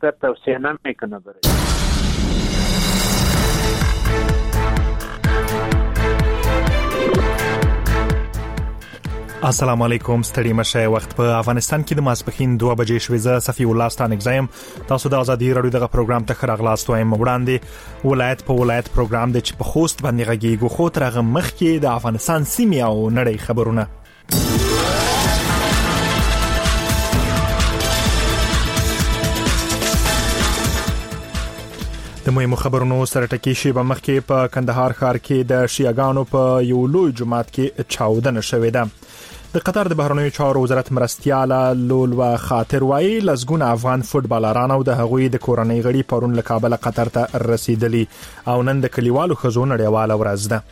कर توصیه نمیکنه برای. السلام علیکم، ستړي مشه. وخت په افغانستان کې د ماسپښین 2 بجې شوې. زه صفی الله ستانک زایم. تاسو د ازادي رادیو دغه پروګرام ته خراغلاست وایم. وړاندې ولایت په ولایت پروګرام د چې په خوست باندې غږیږي خو تر هغه مخکې د افغانستان سیمې او نړۍ خبرونه. د مهمو خبرونو سره ټکی شی به مخکې په کندهار ښار کې د شیعاګانو په یو لوی جماعت کې چاودنه شوې ده. د قطر د بهرنیو چارو وزارت مرستیاله لولوا خاطر وایي لزګونه افغان فوټبالران او د هغوی د کورنۍ غړي پرون له کابل قطر ته رسیدلی او نن د کلیوالو خزو نړیواله ورځ ده.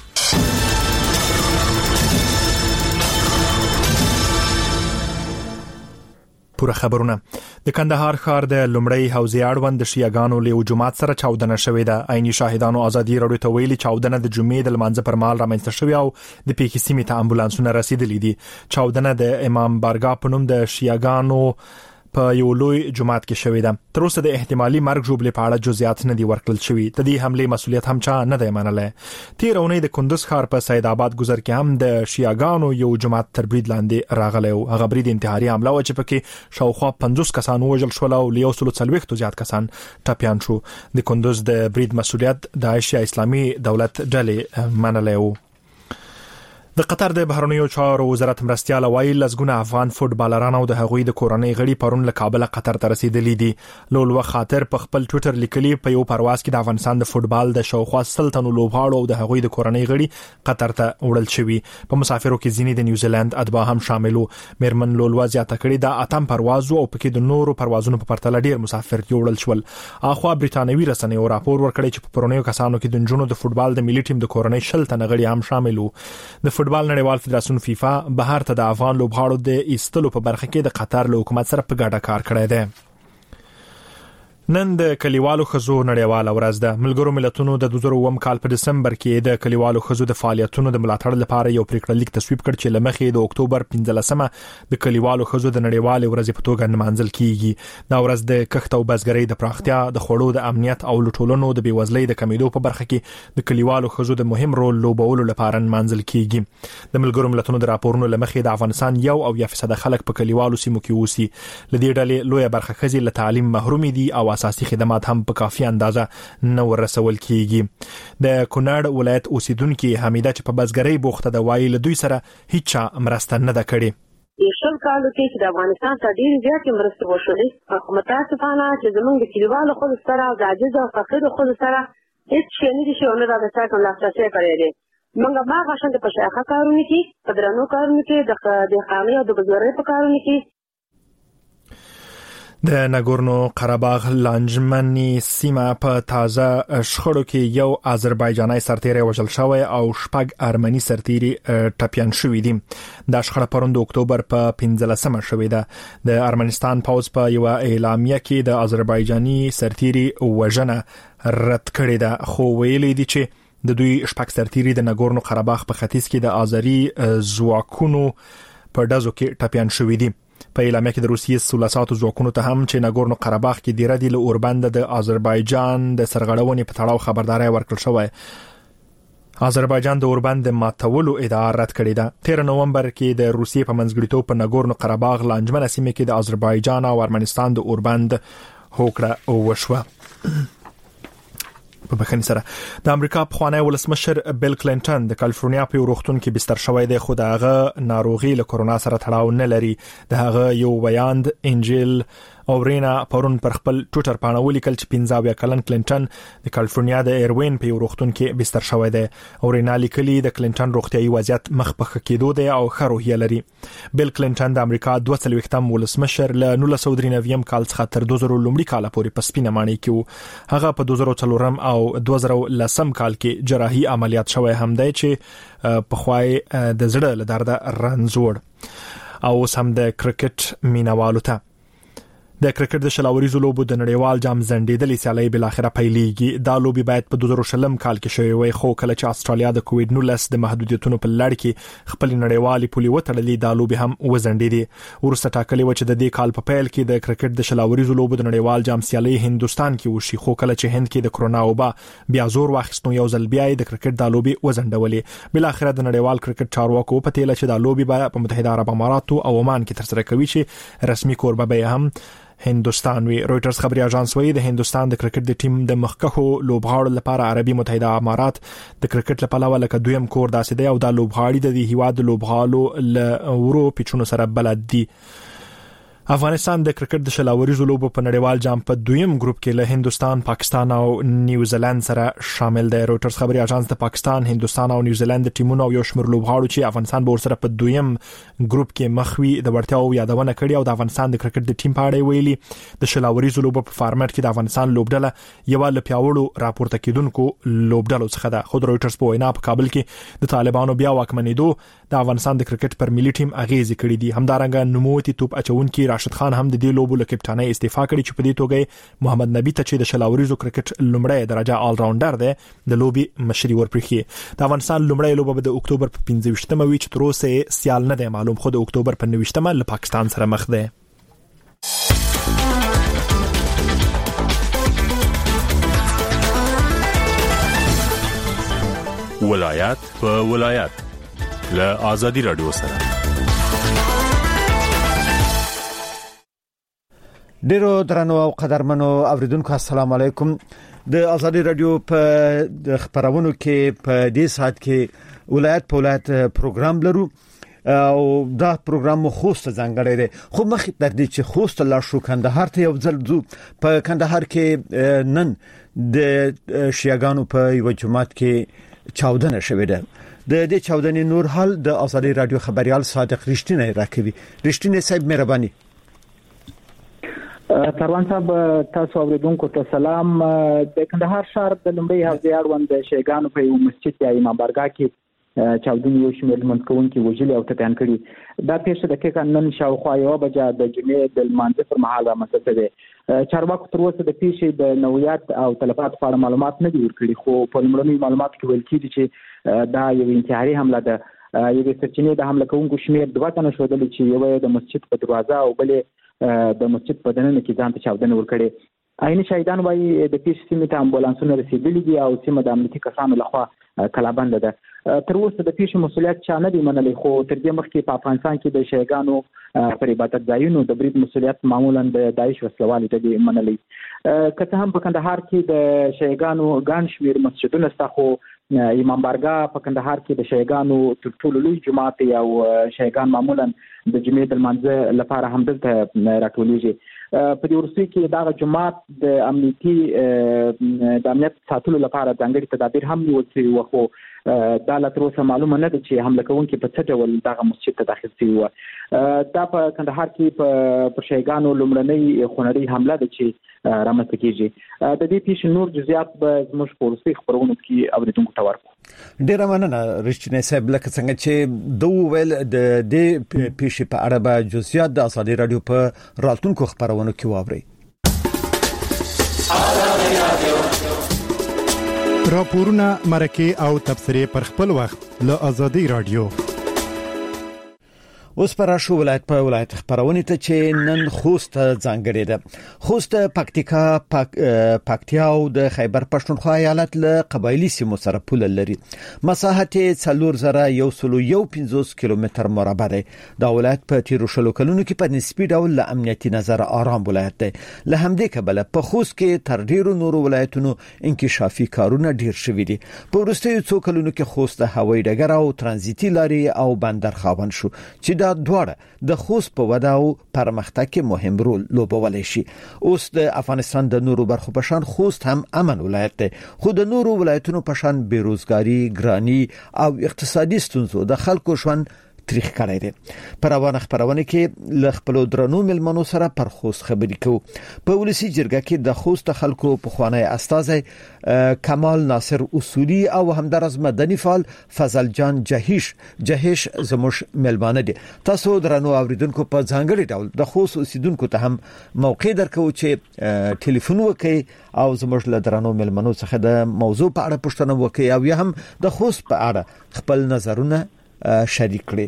پوره خبرونه. د کندهار ښار د لومړی حوزې اړوند د شیعاګانو له جماعت سره چاودنه شوې ده. عیني شاهدانو ازادي رادیو ته ویلي چاودنه د جمعې د لمانځه پر مهال رامنځته شوې او د پیښې سیمې ته امبولانسونه رسیدلي دي. چاودنه د امام بارګاه په نوم د شیعاګانو په یو لوی جماعت کې شوې ده. تر اوسه د احتمالي مرګ جوړې په اړه جزئیات نه دي ورکړل شوي. د دې حمله مسؤلیت هم چا نه دی منلی. تیر اونۍ د کندوز ښار په سید آباد گذر کې هم د شیعاګانو یو جماعت تر برید لاندې راغلی او هغه برید انتحاري حمله و چې پکې شاوخوا 50 کسان وژل شول او له 140 زیات کسان ټپیان شو. د کندوز د برید مسؤلیت د عیشیا اسلامي دولت ډلې منلی و. د قطر د بهرنیو چارو وزارت مرستیاله وایي لزګونه افغان فوټبالران او د هغوی د کورنۍ غړي پرون له کابل قطر ته رسیدلي دي. لولوا خاطر په خپل ټوئیټر لیکلي په یو پرواز کې د افغانستان د فوټبال د شاوخوا 100 تنو لوبغاړو او د هغوی د کورنۍ غړي قطر ته وړل شوي. په مسافرو کې ځینې د نیوزیلند اتباع هم شاملو. میرمن لولوا زیاته کړې دا اتم پرواز او پکې د نورو پروازونو په پرتله ډیر مسافر وړل شول. اخوا بریټانوي رسنیو راپور ورکړی چې په پرونیو کسانو کې د نجونو د فوټبال د ملي ټیم د کورنۍ 60 تنه غړي هم شاملو. د فوټبال نړیوال فدراسیون فیفا بهر ته د افغان لوبغاړو د ایستلو په برخه کې د قطر له حکومت سره په ګډه کار کړی دی. نن د کلیوالو خزو نړیواله ورځ ده. ملګرو ملتونو د 2001 کال په دسمبر کې د کلیوالو خزو د فعالیتونو د ملاتړ لپاره یو پریکړه لیک تصویب کړ چې لمخې د اکتوبر 15مه د کلیوالو خزو د نړیواله ورځ په توګه نمانځل کیږي. دا ورځ د کښت او بزګرۍ د پراختیا، د خوړو د امنیت او لټولونو د بیوزلۍ د کمیدو په برخه کې د کلیوالو خزو د مهم رول لوبولو لپاره نمانځل کیږي. د ملګرو ملتونو د راپورونو لمخې د افغانستان 1% خلک په کلیوالو سیمو کې اوسي. لدې ډلې لوی برخه خزي له تعلیم محروم دي او اساسي خدمات هم په کافي اندازه نه ورسول کیږي. د کونړ ولایت اوسیدونکو حمیده چې په بزګرۍ بوخته د وایي له دوی سره هیڅ مرسته نه ده کړې. یشل کالو کې د افغانستان ته ډېر زیات مرسته وشولې. متاسفانه چې زمونږ د کلیوالو خود سره او د عاجز او فقیر خود سره هیڅ شي نه دي شونه دا څه کوم لاسته کړی دي. موږ ما غوښتل د پښاخه کارونه کې په درنو کارونه کې د خاني او د بزګرۍ په کارونه کې. د ناګورنو قرهباغ لانجمنی سیمه په تازه شخړو کې یو آذربایجاني سرتیری وژل شوی او شپږ ارمني سرتیري ټپیان شوي دي. دا شخړه پرون د اکتوبر په 15مه شوې ده. د ارمنستان پوز په یو اعلامیه کې د آذربایجاني سرتیري وژنه رد کړې ده خو ویلي دي چې د دوی شپږ سرتیري د ناګورنو قرهباغ په ختیځ کې د آذری ځواکونو په ډزو کې ټپیان شوي دي. په اعلامیه کې د روسیې سولاساتو ځواکونو ته هم چې ناګورنو قرهباغ کې د ردی له اوربند د آذربایجان د سرغړونې په تړاو خبرداري ورکړل شوې. آذربایجان د اوربند د ماتولو ادعا رد کړې ده. 13 نومبر کې د روسیې په منځګړیتوب په ناګورنو قرهباغ لانجمنه سیمه کې د آذربایجان او ارمنستان د اوربند هوکړه وشوه. په بخښنې سره د امریکا پخوانی ولسمشر بیل کلینټن د کالیفورنیا په روغتون کې بستر شوی دی خو دغه ناروغي له کورونا سره تړاو نه لري. دغه یو ویاند انجیل اورینا پرون پر خپل ټوئیټر باندې ولیکل چې 15 کلن کلینټن د کالیفورنیا د ایروین په روغتون کې بستر شوی دی. اورینا لیکلي د کلینټن روغتيایي وضعیت مخ په کېدو دی او ښه روحیه لري. بیل کلینټن د امریکا 42م ولسمشر له 1993 کال څخه تر 2000 لومړي کال پورې په سپینه مانی کې هغه په 2004 او 2010 کال کې جراحي عملیات شوی هم دی چې په خوای د زړه له درد رنځور او سم د کرکټ مینوالو ته د کرکټ د شلاوريزو لوبو د نړیوال جام زندیدلې سیالي بل اخره پیلېږي. دا لوبي باید په 2020 کال کې شوې وي، خو کله چې استرالیا د کووډ-19 د محدودیتونو په لړ کې خپل نړیوالي پولي وتړلې، دا لوبي هم وزندیدي. ورسته ټاکلې و چې د دې کال په پیل کې د کرکټ د شلاوريزو لوبو د نړیوال جام سیالي هندستان کې وشي، خو کله چې هند کې د کرونا وبا بیا زور واخیستو، یو ځل بیا د کرکټ د لوبي وزندولې. بل اخره د نړیوال کرکټ چارواکو په تیله چې د لوبي په متحده عرب اماراتو او عمان کې ترسره کوي چې رسمي کوربه به هم هندستان وی. رويټرز خبري اژانس وایي د هندستان د کرکټ د ټیم د مخکخو لوبغاړو لپاره عربي متحده امارات د کرکټ لپاره لکه دویم کور داسې دی، او د لوبغاړي د هیواد لوبغاړو ل ورو پیچونو سره بلد دي. افغانستان د کرکټ د شلاوريزو لوبو په نړیوال جام په دویم ګروپ کې له هندستان، پاکستان او نیوزیلند سره شامل دی. رويټرز خبري اژانس د پاکستان، هندستان او نیوزیلند ټیمونو او یو شمېر لوبغاړو چې افغانستان به ورسره په دویم ګروپ کې مخوي د ورتیاو یادونه کړې، او د افغانستان د کرکټ د ټیم په اړه ویلي د شلاوريزو لوبو په فارمټ کې د افغانستان لوبډله یو له پیاوړو راپورته کیدونکو لوبډلو څخه ده. خو د رويټرز په وینا په کابل کې د طالبانو بیا واکمنېدو د افغانستان د کرکټ پر ملي ټیم اغیز کړې دي. همدارنګه نوموتي توپ اچونکي راشد خان هم د دې لوبو له کپټانۍ استعفا کړې، چې په دې توګه محمد نبی ته چې د شلاوريزو کرکټ لومړی درجه آل راونډر دی د لوبي مشري ورپرېږي. د افغانستان لومړی لوبه د اکتوبر په 15مه وی چې تر اوسه سیال نه دی معلوم، خو د اکتوبر په 19مه له پاکستان سره مخ دی. ولایت په ولایت له آزادي رادیو سره. ډیرو درنو او قدرمنو اوریدونکو السلام علیکم. د آزادي رادیو په خبرونو کې په دې ساعت کې ولایت په ولایت پروګرام لرو، او دا پروګرام خوست ځانګړی دی. خو مخکې تر دې چې خوست لا شو کندهار ته یو ځل ځو. په کندهار کې نن د شیعاګانو په یو جماعت کې چاودنه شوې ده. د دې چاودنې نور حال د آزادي رادیو خبريال صادق رښتینی راکوي. رښتینی صاحب مهرباني. کاروان صاحب تاسو اوریدونکو ته سلام. د کندهار شهر د لومړي حوزې اړوند د شیعاګانو په یو مسجد یا امام بارګاه کې چاودنې یو شمېر لمونځ وژلي او ټپیان کړي. دا پیښه دقیقاً نن شاوخوا 1 بجه د جمعې د لمانځه پر مهال رامنځته شوې. چارواکو تر اوسه د پیښې د نوعیت او تلفات په اړه معلومات نه دي ورکړي، خو په لومړنیو معلوماتو کې ویل کېږي چې دا یو انتحاري حمله ده. یوې سرچینې د حمله کوونکو شمېر 2 تنه ښودلي چې یو د مسجد په دروازه او بل د مسجد په دننه کې ځان ته چاودنه ورکړي. عیني شاهدان وايي د پیښې سیمې ته امبولانسونه رسیدلي دي او سیمه د امنیتي کسانو لخوا کلابند ده. تر اوسه د پیښې مسؤلیت چا نه دی منلی، خو تر دې مخکې په افغانستان کې د شیعاګانو پر عبادت ځایونو د برید مسؤلیت معمولا د داعش وسلوالې ډلې منلی. که څه هم په کندهار کې د شیعاګانو ګڼ شمېر مسجدونه شته، خو امام بارګاه په کندهار کې د شیعاګانو تر ټولو لوی جماعت او شیعاګان معمولا د جمعې د لمانځه لپاره همدلته راټولیږي. په دې وروستیو کې دغه جماعت د امنیت ساتلو لپاره ځانګړي تدابیر هم نیول شوي وو، خو دا لا تر اوسه معلومه نه ده چې حمله کوونکي په څه ډول دغه مسجد ته داخل شوي وو. دا په کندهار کې په شیعاګانو لومړنۍ خونړۍ حمله ده چې رامنځته کېږي. د دې پیښې نور جزئیات به زموږ په وروستیو خبرونو کې اوریدونکو ته ورکړو. ډیره مننه رښتینی صاحب. لکه څنګه چې دوه ویل د دې پیښې په اړه به جزئیات د آزادي رادیو په راتلونکو خبرونو کې واورئ. راپورونه، مرکه او تبصرې پر خپل وخت له آزادي رادیو. اوس پر شو ولایت په ولایت خبرونه ته چې نن خوست ځانګړی ده. خوست پکتیکا، پکتیا او د خیبر پښتونخوا ایالت له قبایلی سیمو سره پوله لري. مساحت 4115 کیلومتر مربع دی. دا ولایت په تیرو شلو کلونو کې په نسبی ډول له امنیتي نظر آرام ولایت دی. له همدې کبله په خوست کې تر ډیرو نورو ولایتونو انکشافي کارونه ډیر شوي دي. په وروستیو څو کلونو کې خوست هوایي ډګر او ترانزیتي لارې او بندر خاوند شو چې دا دواړه د خوست په وده او پرمختګ کې مهم رول لوبولی شي. اوس د افغانستان د نورو برخو په شان خوست هم امن ولایت دی، خو د نورو ولایتونو په شان بیروزګاری، ګرانی او اقتصادي ستونزو د خلکو ژوند تاریخ کړی دی. پر روانه خبرونه کې ل خپل درنو ملمنو سره پر خوست خبرې کوو. په ولسی جرګه کې د خوست خلکو په خوانی استاذ کمال ناصر اصولی او همدارز مدني فعال فضل جان جهش زموش ملمانه دي. تاسو درنو اوریدونکو په ځانګړي ډول د خوست اوسیدونکو ته هم موقع درکو چې ټلیفون وکړي او زموږ له درنو ملمنو څخه د موضوع په اړه پوښتنه وکړي او یا هم د خوست په اړه خپل نظرونه شریک کړي.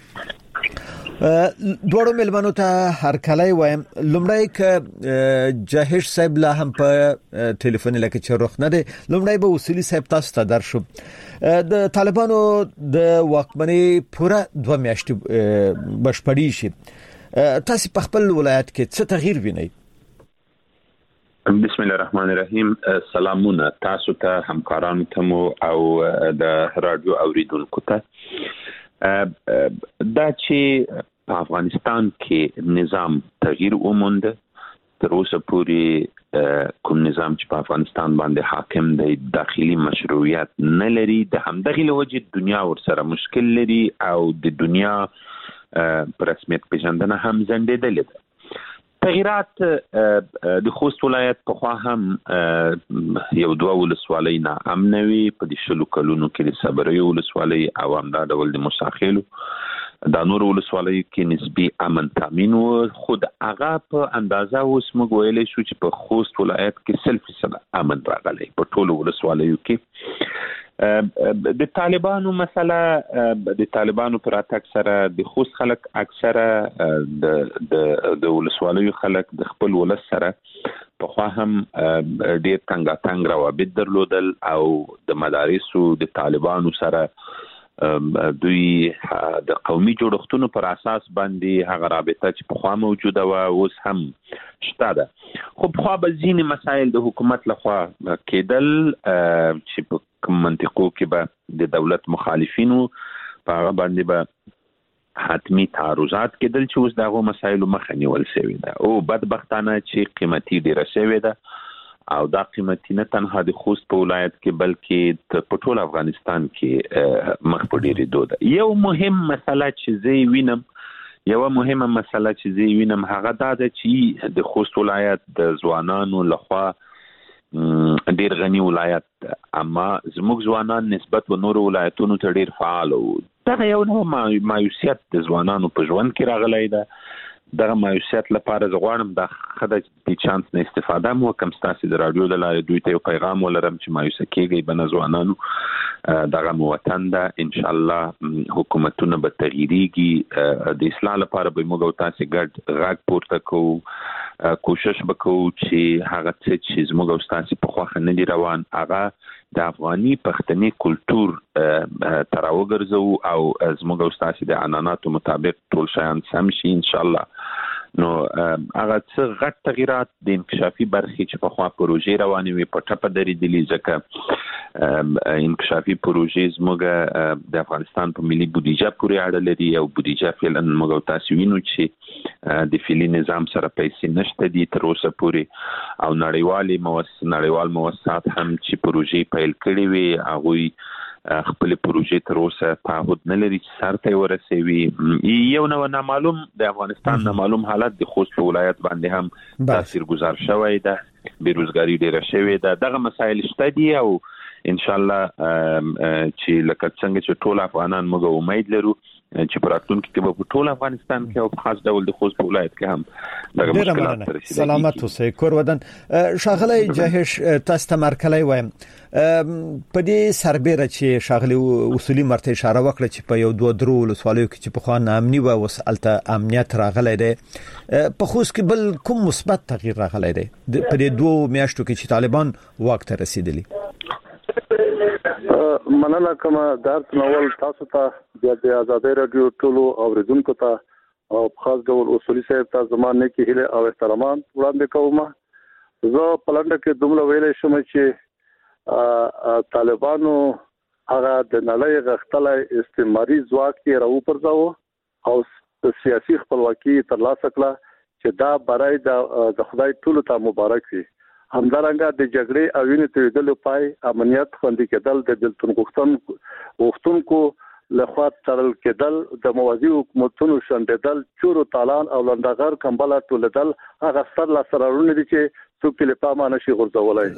دوړو ملمنو ته هر کله وایم لومړی ک جهش صاحب لا هم په ټلیفون لکه چې روخ نه دی لومړی به اصولي صاحب تاسو ته درشو. د طالبانو د واکمنۍ پوره 2 میاشتې بشپړی شي. تاسو په خپل ولایت کې څه تغییر وینئ؟ بسم الله الرحمن الرحیم. سلامونه تاسو ته همکارانو ته او د رادیو اوریدونکو ته. دا چې په افغانستان کې نظام تغییر وموند تر اوسه پورې کوم نظام چې په افغانستان باندې حاکم دی داخلي مشروعیت نه لري. د همدغه لوجه دنیا ورسره مشکل لري او د دنیا پر رسمیت پیژندنه هم زندیدلې ده. تغیرات د خوست ولایت په خوا هم یو 2 ولسوالۍ نه امنوي په د شلو کلونو کې د صبري ولسوالۍ او هم دا ډول د مساخیلو د نور ولسوالۍ کې نسبی امن تامین و. خود هغه په اندازه اوس موږ ویلای شو چې په خوست ولایت کې 100% امن راغلی په ټولو ولسوالیو کې. د طالبانو مسله د طالبانو پر اتاک سره د خوست خلک اکثره د ولسوالیو خلک د خپل ولس سره په خوا هم ډیر څنګه روابط درلودل او د مدارسو د طالبانو سره دوی د قومي جوړښتونو پر اساس باندې هغه رابطه چې په خوا موجوده و اوس هم شته ده. خو په خوا به ځینې مسایل د حکومت لخوا کېدل چې په کوم منطقو کې به د دولت مخالفینو په هغه باندې به حتمی تعرضات کېدل چې اوس دغه مسایلو مخه نیول شوې ده او بدبختانه چې قیمتي ډیره شوې ده او دا قیمتي نه تنها د خوست په ولایت کې بلکې په ټول افغانستان کې مخ په ډیرېدو ده. یو مهم مسله چې زه وینم هغه دا ده چې د خوست ولایت د ځوانانو لخوا ډیر غني ولایت ده اما زموږ ځوانان نسبت و نور ولایتونو ته ډیر فعال وو. دا یو نوع مایوسیت د ځوانانو په ژوند کې راغلی ده. دغه مایوسیت لپاره زه غواړم د خدای د چانس نه استفاده مو کوم ستاسو د رادیو د لارې دوی ته یو پیغام ولرم چې مایوسه کېږي بنه ځوانانو دغه وطن ده ان شاء الله حکومتونه به تغییریږي د اصلاح لپاره به موږ تاسو ګډ غږ پورته کوو کوشش وکړو چې هغه څه چې زموږ تاسو په خوا نه دي روان هغه د افغاني پښتني کلچر تراوګرځو او زموږ تاسو د عنعناتو مطابق ټول شیان سم شي ان شاء الله. نو هغه څه غټ تغیرات د انکشافي برخې چې په خوا پروژې روانې وي په ټپه درېدلې ځکه انکشافي پروژې زموږ د افغانستان په ملي بودیجه پورې اړه لري او بودیجه فعلا موږ تاسو وینو چې د فعلي نظام سره پیسې نشته دي تر اوسه پورې او نړیوال موسسات هم چې پروژې پیل کړې وي هغه خپل پروژې تر اوسه په هود نه لري چې سر ته ورسوي. یو نو نامعلوم د افغانستان نامعلوم حالت د خوست ولایت باندې هم تاثیرګذار شوی ده. بیروزګاری ډیره شوې ده. دغه مسایل شته دي او ان شاء الله چې لکه څنګه چې ټول افغانان موږ امید لرو چې په راتلونکي کې په ټول افغانستان کې او په خاص ډول د خوست ولایت کې هم دغه مشکلات ترسي. سلامت اوسئ کور ودان. شاغلی جهش تاسو ته مرکلای وایم په دې سربېره چې شاغلی اصولي مرته اشاره وکړه چې په یو 2 ولسوالیو کې چې په خوا امني و وسالته امنیت راغلی دی په خوست کې بل کوم مثبت تغییر راغلی دی په دې 2 میاشتو کې چې طالبان واک ته رسیدلی؟ مننه کوم درس نوول تاسو ته د آزادۍ رادیو ټولو اوریدونکو ته او خاص ډول اصولي صاحب ته زمانه کې هله او احترامات وړاندې کوم. زه پلانډه کې دومره ویلې شوم چې طالبانو هغه د نړۍ غختلې استعماري ځواک یې راو پرځاو او سیاسي خپلواکي ترلاسه کړه چې دا برای د خدای ټولو ته مبارک وي. همدارنګه د جګړې او وینې تویدلو پای امنیت خوندي کېدل د دلتون غوښتونکو لخوا ترل کېدل د موازی حکومتونو شندېدل چورو تالان او لندغر کمبله ټولدل هغه سر لا سرارونه دي چې څوک له پامه نشي غورځولای.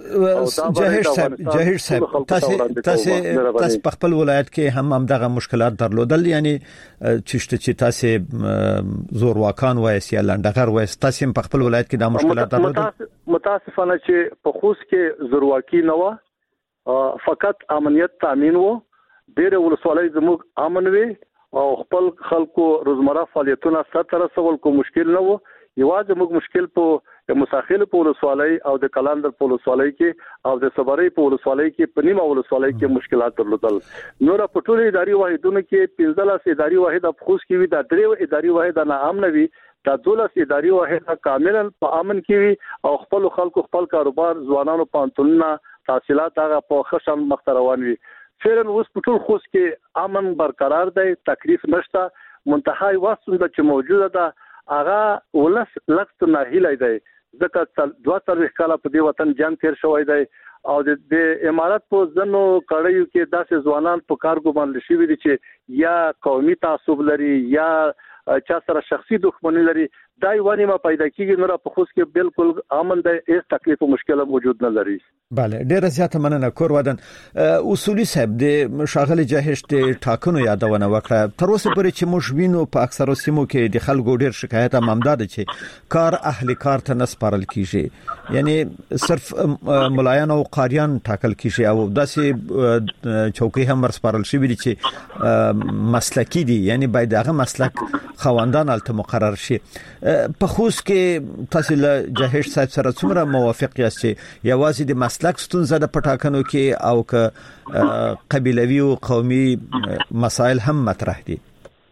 جاهر صاحب تاسو په خپل ولایت کې هم دغه مشکلات درلودل، یعنی چې تاسو زور واکان وایي یا لندغر وایي، تاسو په خپل ولایت کې دا مشکلات درلودل؟ متاسفانه چې په خوست کې زور واکي نه و، فقط امنیت تامین وو. ډېر ولسوالۍ زموږ امن وي او خپل خلکو روزمره فعالیتونه سره رسول کو مشکل نه وو. یوازې موږ مشکل په مساخیل په ولسوالۍ او د کلاندر په ولسوالۍ کې او د صبرۍ په ولسوالۍ کې په نیمه ولسوالۍ کې مشکلات درلودل. نور په ټولو اداري واحدونو کې 15 اداري واحد په خوست کې وي، دا 3 اداري واحد نه امن وي، دا 12 اداري واحد کاملا په امن کې وي او خپل خلکو خپل کاروبار ځوانانو پانتونونه تحصیلات هغه په خشن مخ روان وي. فعلا اوس په ټول خوست کې امن برقرار دی، تکلیف نشته. منتهای واسطه چې موجوده ده هغه ولس لکه نه هیلای دی، ځکه 2 کاله په دې وطن جنگ تیر شوی دی او د امارات په ځنو کړیو کې داسې ځوانان په کارګو باندې شي وي چې یا قومي تعصب لري یا چا سره شخصي دښمنی لري. دا یوانی ما پیدا کیږي. نور په خوست کې بالکل امن دی، هیڅ تکلیف او مشکل موجود نه لري. بله، ډیره زیاته مننه. کور ودان اصولي صاحب د شاغل جاهش د ټاکنو یادونه وکړه. تر اوسه پورې چې موږ وینو په اکثرو سیمو کې د خلکو ډیر شکایت ممداد چې کار اهل کار ته نسپارل کیږي، یعنی صرف ملایان او قاریان ټاکل کیږي او داسې چوکۍ هم ورسپارل شي چې مسلکی دي، یعنی باید هغه مسلک خواندان الته مقرر شي. په خوست کې تاسو له جاهش صاحب سره څومره موافق یاست چې یوازې د مسلک ستونزه د پټاکنو کې او که قبیلوي او قومي مسائل هم مطرح دي؟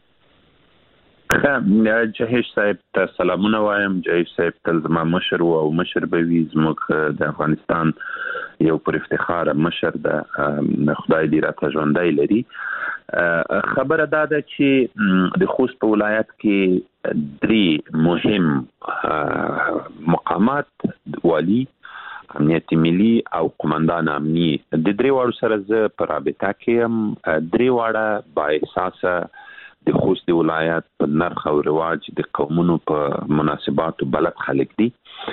جاهش صاحب ته سلامونه وایم. جاهش صاحب تل زما مشر او مشر به وي، زموږ د افغانستان یو پر افتخار مشر ده، خدای دې راته ژوندی لري. خبره دا ده چې د خوست په ولایت کې 3 مهم مقامات، والی، امنیت ملي او قومندان امني، د 3 واړو سره زه په رابطه کې هم. 3 واړه با احساسه د خوست ولایت په نرخ او رواج د قومونو په مناسباتو بلد خلک دي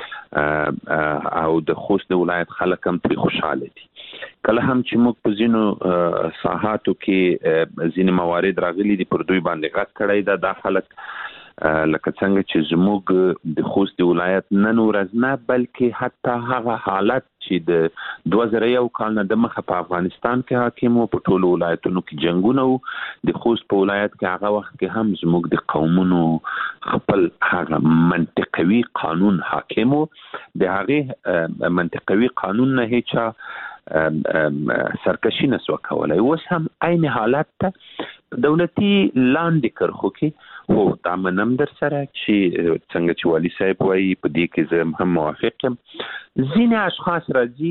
او د خوست ولایت خلک هم پرې خوشاله دي. کله هم چې موږ په ځینو ساحاتو کې ځینې موارد راغلي دي پر دوی باندې غږ کړی ده، دا خلک لکه څنګه چې زموږ د خوست ولایت نن ورځ نه بلکې حتی هغه حالت چې د 2001 کال نه د مخه په افغانستان کې حاکم وو، په ټولو ولایتونو کې جنگونه وو، د خوست په ولایت کې هغه وخت کې هم زموږ د قومونو خپل هغه منطقوي قانون حاکم وو. د هغه منطقوي قانون نه هیڅ سرکشي نسو کولای. اوس هم عین حالت ته دولتي لاندې کرخو کې هو دا منم در سره چې څنګه چې والی صاحب وایي په دې کې زه هم موافق یم. ځینې اشخاص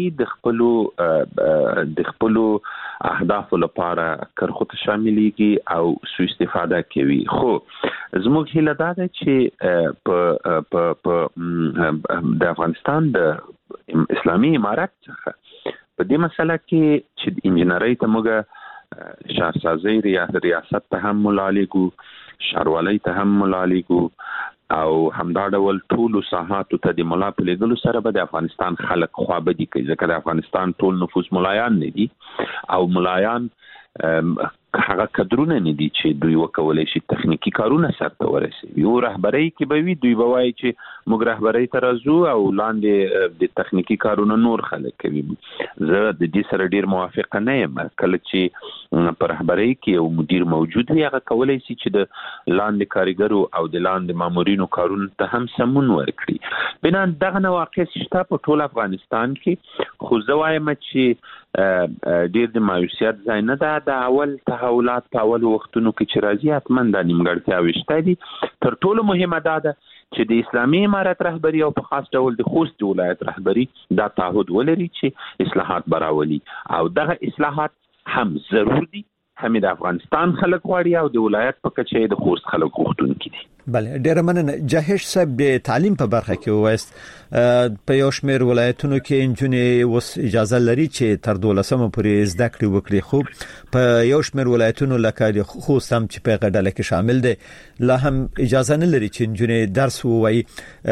راځي د خپلو اهدافو لپاره کرخو ته شاملېږي او سوء استفاده کوي. خو زموږ هیله دا ده چې په د افغانستان د اسلامي امارت څخه په دې مسله کې چې انجنیري ته موږ شهرسازي ریاست ته هم ملالیګو، شهروالۍ ته هم ملالیګو او همدا ډول ټولو ساحاتو ته د ملا په لګلو سره به د افغانستان خلک خوابدي کوي، ځکه د افغانستان ټول نفوس ملایان نه دي او ملایان هغه کډرونه نه دي چې دوی وکولای شي تخنیکی کارونه سرته ورسوي. یو رهبرۍ کې به وي، دوی به وایي چې موږ رهبرۍ ته راځو او لاندې د تخنیکی کارونه نور خلک کوي. زه د دې سره ډیر موافق نه یم. کله چې په رهبرۍ کې یو مدیر موجود وي، هغه کولای شي چې د لاندې کارګرو او د لاندې مامورینو کارونه ته هم سمون ورکړي. بنا دغه نواقص شته په ټول افغانستان کې. خو زه وایم چې ډیر د مایوسیت ځای نه ده. د اول تحولات په اول وختونو کې چې راځي حتما د نیمګړتیاوې شته دي. تر ټولو مهمه دا ده چې د اسلامي امارت رهبری او په خاص ډول د خوست ولایت رهبری دا تعهد ولري چې اصلاحات براولي او دغه اصلاحات هم ضرور دي هم د افغانستان خلک غواړي او د ولایت په کچه د خوست خلک غوښتونکي دي. بله ډیر مننه. جهش صاحب د تعلیم په برخه کې وایست په یو شمېر ولایتونو کې انجونې وس اجازه لري چې تر 12مه پورې زده کړې وکړي، خو په یو شمېر ولایتونو لکه د خوست هم چې په غډله کې شامل دي لا هم اجازه نه لري چې انجونې درس ووایي.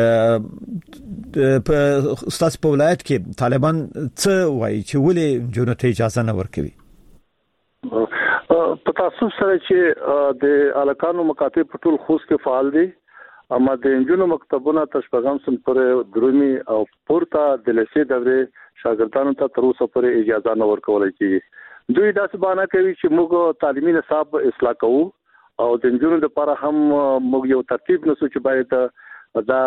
په استاد په ولایت کې طالبان څه وایي چې ولې انجونو ته اجازه نه ورکوي؟ په تاسو سره چې د الکانو مکاتب په ټول خوست کې فعال دي، اما د انجونو مکتبونه تشبغم سم پر درومي او پورته د لسی دورې شاګردانو ته تر اوسه پورې اجازه نه ورکول کیږي. دوی داسې بانه کوي چې موږ تعلیمي نصاب اصلاح کوو او د انجونو لپاره هم موږ یو ترتیب نسو چې باید دا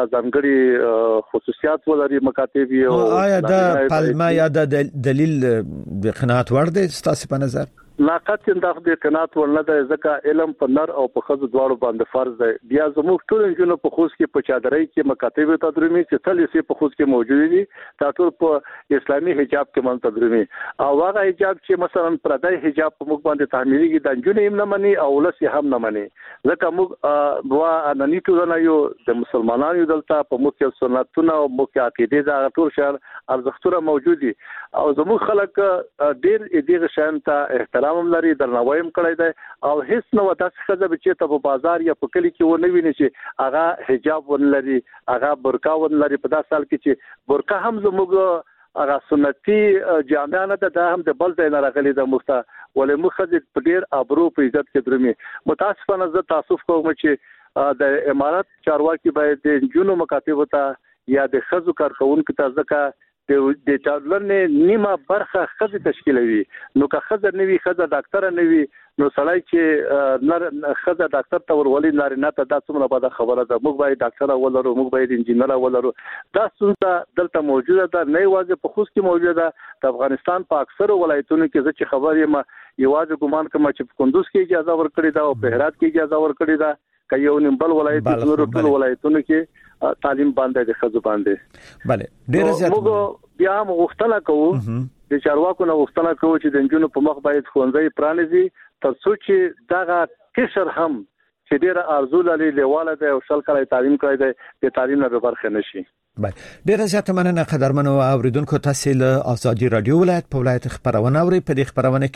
ځانګړي خصوصیات ولري مکاتب یو. آیا دا پلمه یا د دلیل د قناعت ور دي ستاسو په نظر؟ لاقت انداخ د قناعت ورنه ده، ځکه علم په نر او په خزو دواړو باندې فرض دی. بیا زموږ ټول انجونو په خوست کې په چادرۍ کې مکاتب تدریمي چې تل یې په خوست کې موجود دي، دا ټول په اسلامي حجاب کې من تدریمي او هغه حجاب چې مثلا پردای حجاب په موږ باندې تعمیرېږي د انجونو هم نه مني او ولسی هم نه مني، ځکه موږ بوا انني ټولنه یو د مسلمانانو دلته په موږ سنتونه او موږ عقیده دا ټول شهر ارزښتونه موجود دي او زموږ خلک ډېر دې شان ته احترام لري، درناوی هم کړی دی او هیڅ نو داسې ښځه چې ته په بازار یا په کلی کې ونه ویني چې هغه حجاب ون لري، هغه برقه ون لري. په داسې حال کې چې برقه هم زموږ هغه سنتي جامه نه ده، دا هم د بل ځای نه راغلي ده مخته، ولې موږ په ډېر ابرو په عزت کې درومي. متاسفانه زه تاسف کوم چې د امارات چارواکي باید د جنونو مکاتب ته یا د خزو کارکونکو ته ځکه د ټولنې نیمه برخه خزه تشکیلوي، نو که خزه نوي خزه ډاکټر نوي نو سړی چې نر خزه ډاکټر ته ورولي نارینه ته دا څومره بده خبره ده. موږ باید ډاکټر ولرو، موږ باید انجینر ولرو. دا څنګه دلته موجوده ده، نه یوازې په خوست کې موجوده ده، د افغانستان په اکثر ولایتونو کې چې خبر یم یوازې ګمان کوم چې په کندوز کې اجازه ورکړې ده او په هرات کې اجازه ورکړې ده، که یو نیمبل ولایت نور ټول ولایتونو کې تعلیم باندې د خزو باندې. بله ډیر زیات موږ بیا هم غوښتنه کوو د چارواکو نه غوښتنه کوو چې د انجونو په مخ باید ښوونځي پرانیزي تر څو چې دغه کشر هم چې ډیره ارزو لري لیواله دی او شل کال تعلیم کړی دی د تعلیم نه برخه نشي. بله ډیر زیات مننه قدرمنو اوریدونکو. تاسو له آزادي رادیو ولایت په ولایت خبرونه اوري. په دې خبرونه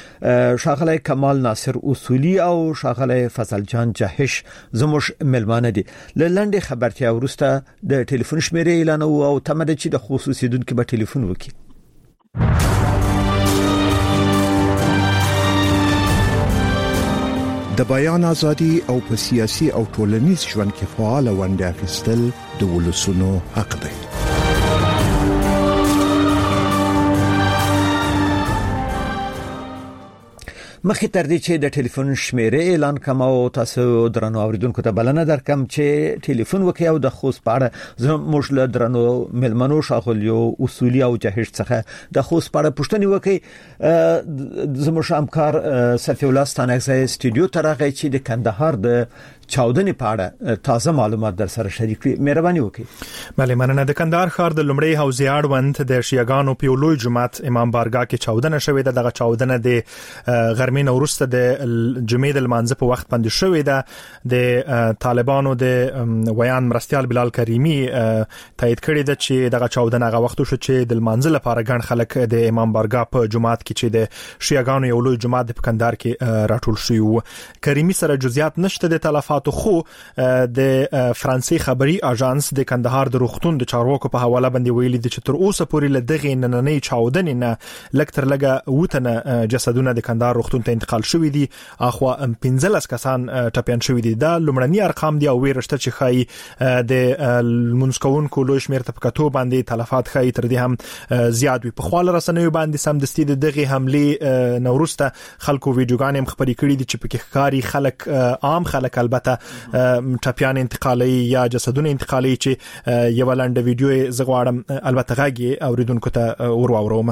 کې شاغله کمال ناصر اصولی او شاغله فضل جان جهش زموږ ملمانه دي. لنډه خبرتیا ورسته د ټلیفون شمیرې اعلان او تمه چې د خصوصي دونکو به ټلیفون وکړي. د بیان ازادي او په سیاسي او ټولنیز ژوند کې فعال ونډه اخیستل د ولسونو حق دی. مخکې تر دې چې د ټلیفون شمیرې اعلان کوم او تاسو درنو اوریدونکو ته بلنه درکم چې ټلیفون وکړئ او د خوست په اړه زموږ له درنو ملمنو شاغلیو اصولي او جهش څخه د خوست په اړه پوښتنه وکړئ. زموږ همکار صفی الله ستانکزی استودیو ته راغی چې د کندهار د چاودنې په اړه تازه معلومات در سره شریک کړي. مهرباني وکړئ. بله مننه. د کندهار ښار د لومړی حوزې اړوند د شیعاګانو په لوی جماعت امام بارګاه کې چاودنه شوې ده. دغه چاودنه د غرمې نه وروسته د جمعې د لمانځه په وخت باندې شوې ده. د طالبانو د ویان مرستيال بلال کریمی تایید کړی ده چې دغه چاودنه هغه وخت شو چې د لمانځه لپاره ګڼ خلک د امام بارګاه په جماعت کې چې د شیعاګانو یو لوی جماعت په کندهار کې راټول شوی وو. کریمی سره جزئیات نشته د تلفات، خو د فرانسې خبري اژانس د کندهار د روغتون د چارواکو په حواله باندې ویلي دي چې تر اوسه پورې لدغه نننې چاودنې نه لکتر لګه وټنه جسدونه د کندهار روغتون ته انتقال شوې دي. اخوا 15 کسان ټپيان شوې دي. دا لومړني ارقام دي او ویرشته چې خای د منسکونکو لوی شمیر ته پکاتو باندې تلفات خای تر دې هم زیات وي. په خواله رسنیو باندې سمدستي دغه حمله نورسته خلکو ویډیوګان هم خبري کړي دي چې پکې ښکاری خلک عام خلک البته ټپيان انتقالي یا جسدونه انتقالي چې یو لاندې ویډیو زغواړم البته غاګي اوریدونکو ته ورواوروم.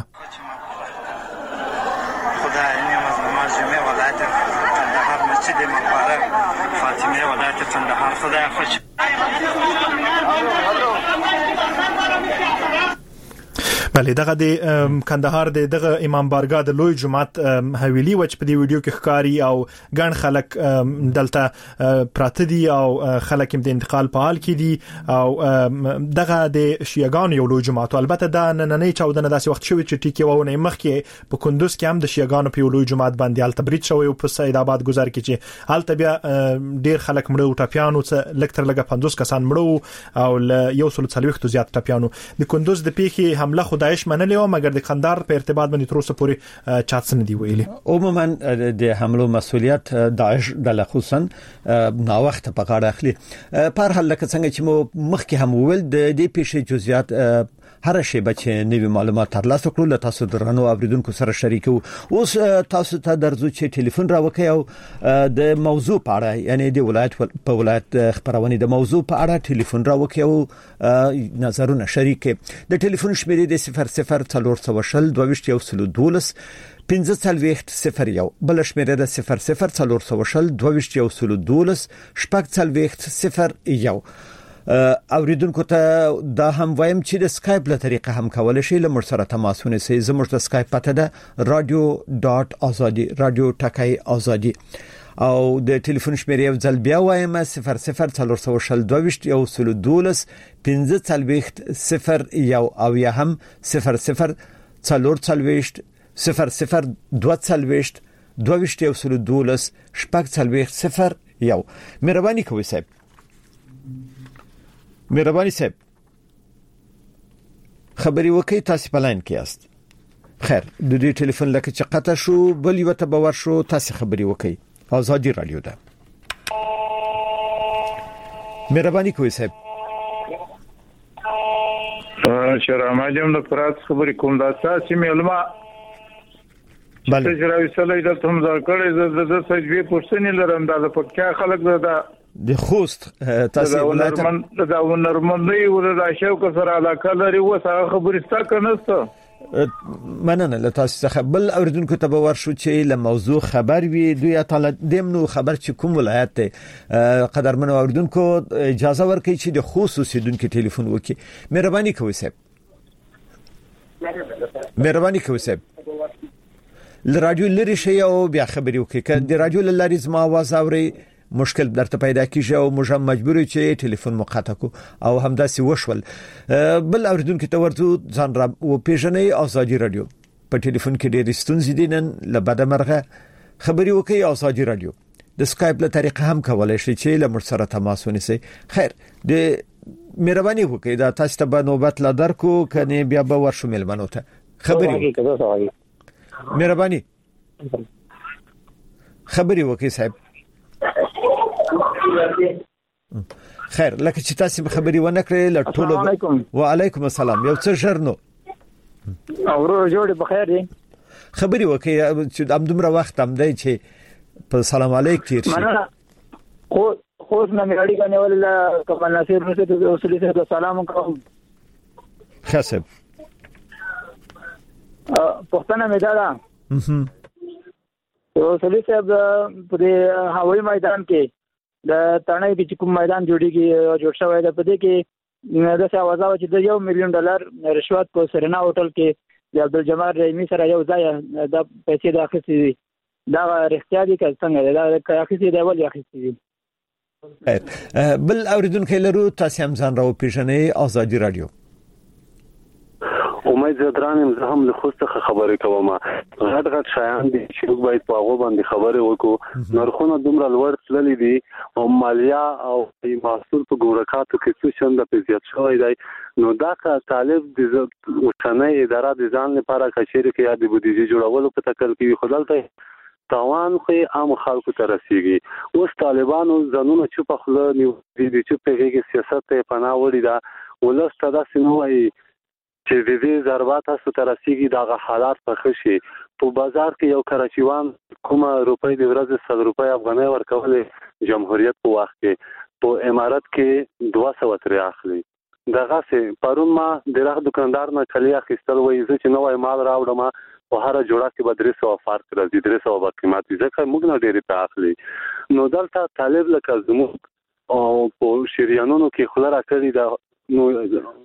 خدای نعمت نماز جمعه ولایت کندهار مسجد مبارک فاطمه ولایت کندهار خدای خوش. بله دغه د کندهار دغه امام بارګاه د لوی جماعت حویلی وچ په دې ویډیو کې ښکاری او ګڼ خلک دلته پراته دي او خلک د انتقال په حال کې دي او دغه د شیعاګانو یو لوی جماعت البته دا نننې چاودنه داسې وخت شوی چې ټیکي وونه مخکې په کندوز کې هم د شیعاګانو په لوی جماعت باندې التبرید شوی او په سید آباد گذر کې چې الته بیا ډیر خلک مړو ټاپیانو څخه لکتر لګه 50 کسان مړو او یو سل څلويخت زیات ټاپیانو د کندوز د پیخي حمله خدایش منلې او مګر د قندهار په ارتباط باندې تر اوسه پورې چاتسن دی ویلي عموما د حملو مسؤلیت داعش د خصوصا نا وخت په غاړه اخلي پر هل لکه څنګه چې مو مخکې هم ویل د دې پیښې جزئیات هر شی بچ نوی معلومات ترلاسه کړو تاسو درنو اوریدونکو سره شریکو اوس تاسو ته درځو چې ټلیفون راوکي او د موضوع په اړه یعنی د ولایت په ولایت خبرونه د موضوع په اړه ټلیفون راوکي او نظرونه شریک د ټلیفون شمیرې د 00 22 15 بل شمیره د 00 اوریدونکو ته دا هم وایم چې د سکایپ له طریقه هم کولای شئ لمر سره تماس ونیسئ زموږ د سکایپ پته ده radio.azadi radio ټکای ازادي او د ټلیفون شمیرې یو ځل بیا وایم 00 15 او یا هم 00 مهرباني کوئ صاحب مهرباني صاحب خبري وکي تاسو په لاین کې یاست خیر د دې ټلیفون لکه چې قطع شو بل یو ته باور شو تاسو خبري وکي آزادي رادیو ده مهرباني کوئ صاحب شرما جام د فرات خبري کوم دا تاسو معلومه بله چې راوي سلای د تم ځکړې د سجوي پرسنې لرم دا په کې خلک دا د خوست تاسو ولایت دا ونرمندي وردا شوک سره علاقه لري وسه خبرستا کنهسته مننه له تاسو څخه بل اوریدونکو ته باور شو چې له موضوع خبر وي دوی تعالی دمنو خبر چې کوم ولایت ته قدرمن اوریدونکو اجازه ورکړي چې د خصوصي دونکو ټلیفون وکړي مهرباني کوئ صاحب ل رادیو لري شي او بیا خبري وکړي ک د رادیو لاري زما आवाज اوري مشکل درته پیدا کیږي او موږ مجبور یو چې ټلیفون مقاطع کو او همداسي وشول بل اوریدونکو ته ورته ځان را او پیژنې ازادي رادیو په ټلیفون کې ډېر ستونزې دي نن لبد مرغه خبري وکي ازادي رادیو د سکایپ له طریقه هم کولای شئ چې له موږ سره تماس ونیسئ خیر د مهرباني وکي دا تاسو ته نوبت لا درکو کني بیا به ورشو ملمنو ته خبري مهرباني خبري وکي صاحب خیر لکه چې تاسو خبري ونه کړې لټولو وعليكم السلام یو څه شرنو اورو جوړ په خیر دي خبري وکي چې دومره وخت هم دی چې په سلام علیکم تیر شي خو نه مې اړیکه نیول کمال ناصر رسول الله سلام کوم خاصب پښتنه مې دا رسول الله په هوایي میدان کې د تڼۍ کې کوم میدان جوړ شوی دی په دې کې د څه आवाज چې د $1 مليون رشوت په سرنا هوټل کې د عبدالجمال رحیمی سره یو ځای د پیسې د اخیستې دا اختیار دي که څنګه دا اخیستې دی ولې اخیستې دي بل اوریدونکو لرو تاسو هم ځان راو پیژنې ازادي رادیو امید زدرانم زه هم له خوسته خبرې کوم غټ شایان دي چې موږ باید په هغه باندې خبرې وکړو نرخونه دومره لوړ تللي دي او مالیه او محصول په ګورکاتو کې څه شند په زیات شوی دی نو دا که طالب د اوسنۍ اداره د ځان لپاره کچېري کې یا د بودیجه جوړولو په تکل کې خدالته تاوان خو عام خلکو ته رسیږي اوس طالبانو ځانونه چې په خله نیولې دي چې په هغه سیاست ته پناه وړي دا ولسته دا سنوي چې د دې ضربات تاسو ته رسیږي دا حالات په خشي په بازار کې یو کراچیوان کومه روپۍ د ورځې 100 روپۍ افغانۍ ورکولې جمهوریت په وخت کې په امارات کې 200 تر اخلي دغه سه پرون ما د دکاندار نه کلی اخیستل وایي چې نوې مال راوړم په هر جوړه کې به 300 فرق راځي 300 به قیمت ځکه موږ نه ډېری په اخلي نو دلته طالب لکه زموږ او په شریانونو کې خلره کړی دا نو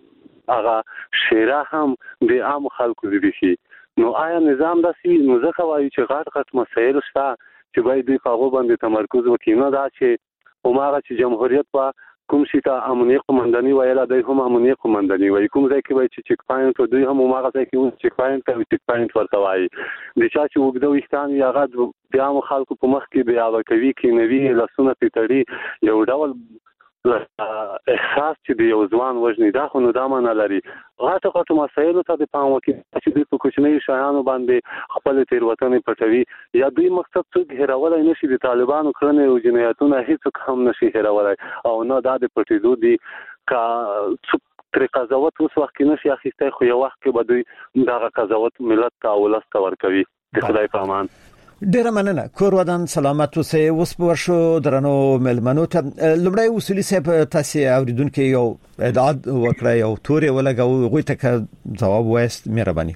هغه شیره هم د عام خلکو دي شي. نو آیا نظام داسي نو ځکه وایي چې غټ مسایل شته چې باید د هغه باندې تمرکز وکړي، نه دا چې هماغه چې جمهوریت په کوم شي ته امنیت قومنداني ویل دی هم امنیت قومنداني وایي، کوم ځای کې وایي چې چک پاینټ دوی هم هماغه ځای کې چک پاینټ ورته وایي. د چا چې وګدو وختان یا غد بیا هم خلکو په مخ کې بیا کوي کې نوی لاسونه پیټړي یو ډول احساس چې د یو ځوان وژنې دا خو نو دا معنی لري. غټو مسایلو ته د پام وکړي چې دوی په کوچنیو شیانو باندې خپل تیروتنې پټوي یا دوی مقصد څه هیرولای نشي، د طالبانو کړنې او جنایتونه هیڅ هم نشي هیرولای او نه دا د پټېدو دي کا تر قضاوت اوس وخت کې نشي اخیسته، خو یو وخت کې به دوی دا قضاوت ملت ته ولست ورکوي. د خدای په امان. ډیره مننه. کور ودان سلامت اوسئ. اوس په ورشو درنو ملمنو ته لمړی اصولي صاحب تاسو اوریدونکو یو ادعا وکړه یو توري ولګو غوي ته جواب وایست مهرباني.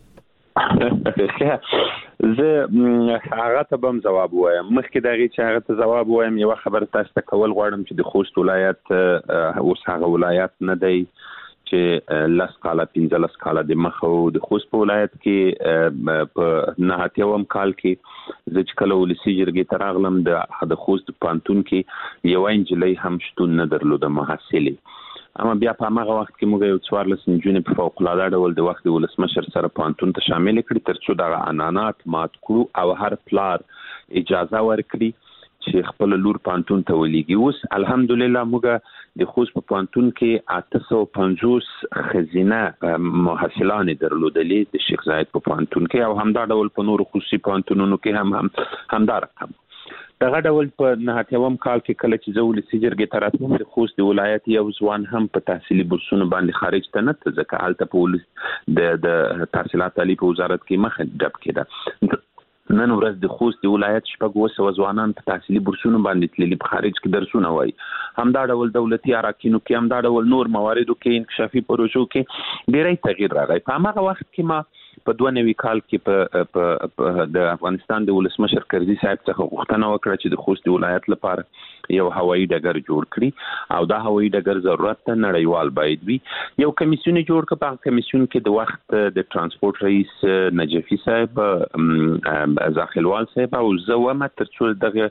زه هغه ته بم جواب وایم. مخکې دغه چې هغه ته جواب وایم یو خبر تاسو ته کول غواړم چې د خوست ولایت اوس هغه ولایت نه دی چې لاس کاله 15 کاله د مخه د خوست ولایت کې په نهاتیوم کال کې چې کله ولسی جرګې تراغلم د خوست پانتون کې یو انجلۍ هم شتون نه درلوده محصلې، اما بیا په هغه وخت کې موږ یو 14 نجونې په فوق العاده ډول د وخت ولسمشر سره پانتون ته شامل کړي ترڅو د انانات مات کړو او هر پلار اجازه ورکړي چې خپل لور پانتون ته ولېږي. اوس الحمدلله موږ د خوست په پانتون کې 850 خزینه محصلان درلودلې د شیخ زاید په پانتون کې او همدا ډول په نور خصوصي پانتونونو کې همدا رقم. دغه ډول په نهاتیوم کال کې کله چې زول سیجرګې تراتم د خوست د ولایت یو ځوان هم په تحصیلي بورسونو باندې خارج ته نه ځکه حالت په ولس د تحصیلات عالی په وزارت کې مخ ډب کېده. نن ورځ د خوست د ولایت شپږ وسو ځوانان په تحصیلي بورسونو باندې تللي په خارج کې درسونه وایي. همدا ډول دولتي اراکینو کې همدا ډول نور مواردو کې انکشافي پروژو کې ډېری تغییر راغی. په هغه وخت کې ما په 2009 کال کې په د افغانستان د ولسمشر کرزي صاحب څخه غوښتنه وکړه چې د خوست ولایت لپاره یو هوایي ډګر جوړ کړي او دا هوایي ډګر ضرورت ته نړیوال باید وي. یو کمیسیون جوړ کړ. په کمیسیون کې د وخت د ترانسپورت رئیس نجفي صاحب زاخلوال صاحب او زوامه ترڅو دغه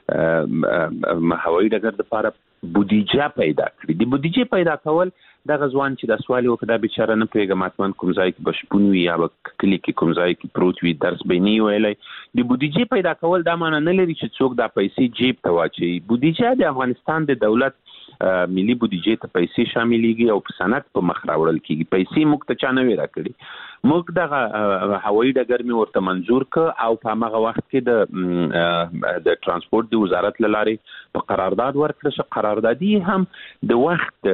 هوایي ډګر لپاره بودیجه پیدا کړي. د بودیجه پیدا کول دغه ځوان چې د سوال وکړه بیچاره نه پیګه ماتمن کوم ځای کې بشپون وي یا کلی کې کوم ځای کې پروت وي درس بینی ویلې. د بودیجه پیدا کول دا معنی نه لري چې څوک د پیسې جیب ته واچي. بودیجه د افغانستان د دولت ملي بودیجه ته پیسې شاملېږي او په سند په مخ راوړل کیږي. پیسې موږ ته چا نه وی راکړي. موږ دغه هوایي ډګر می ورته منزور ک او په هغه وخت کې د ترانسپورت د وزارت لارې په قرارداد ورکړل شو. قراردادي هم د وخت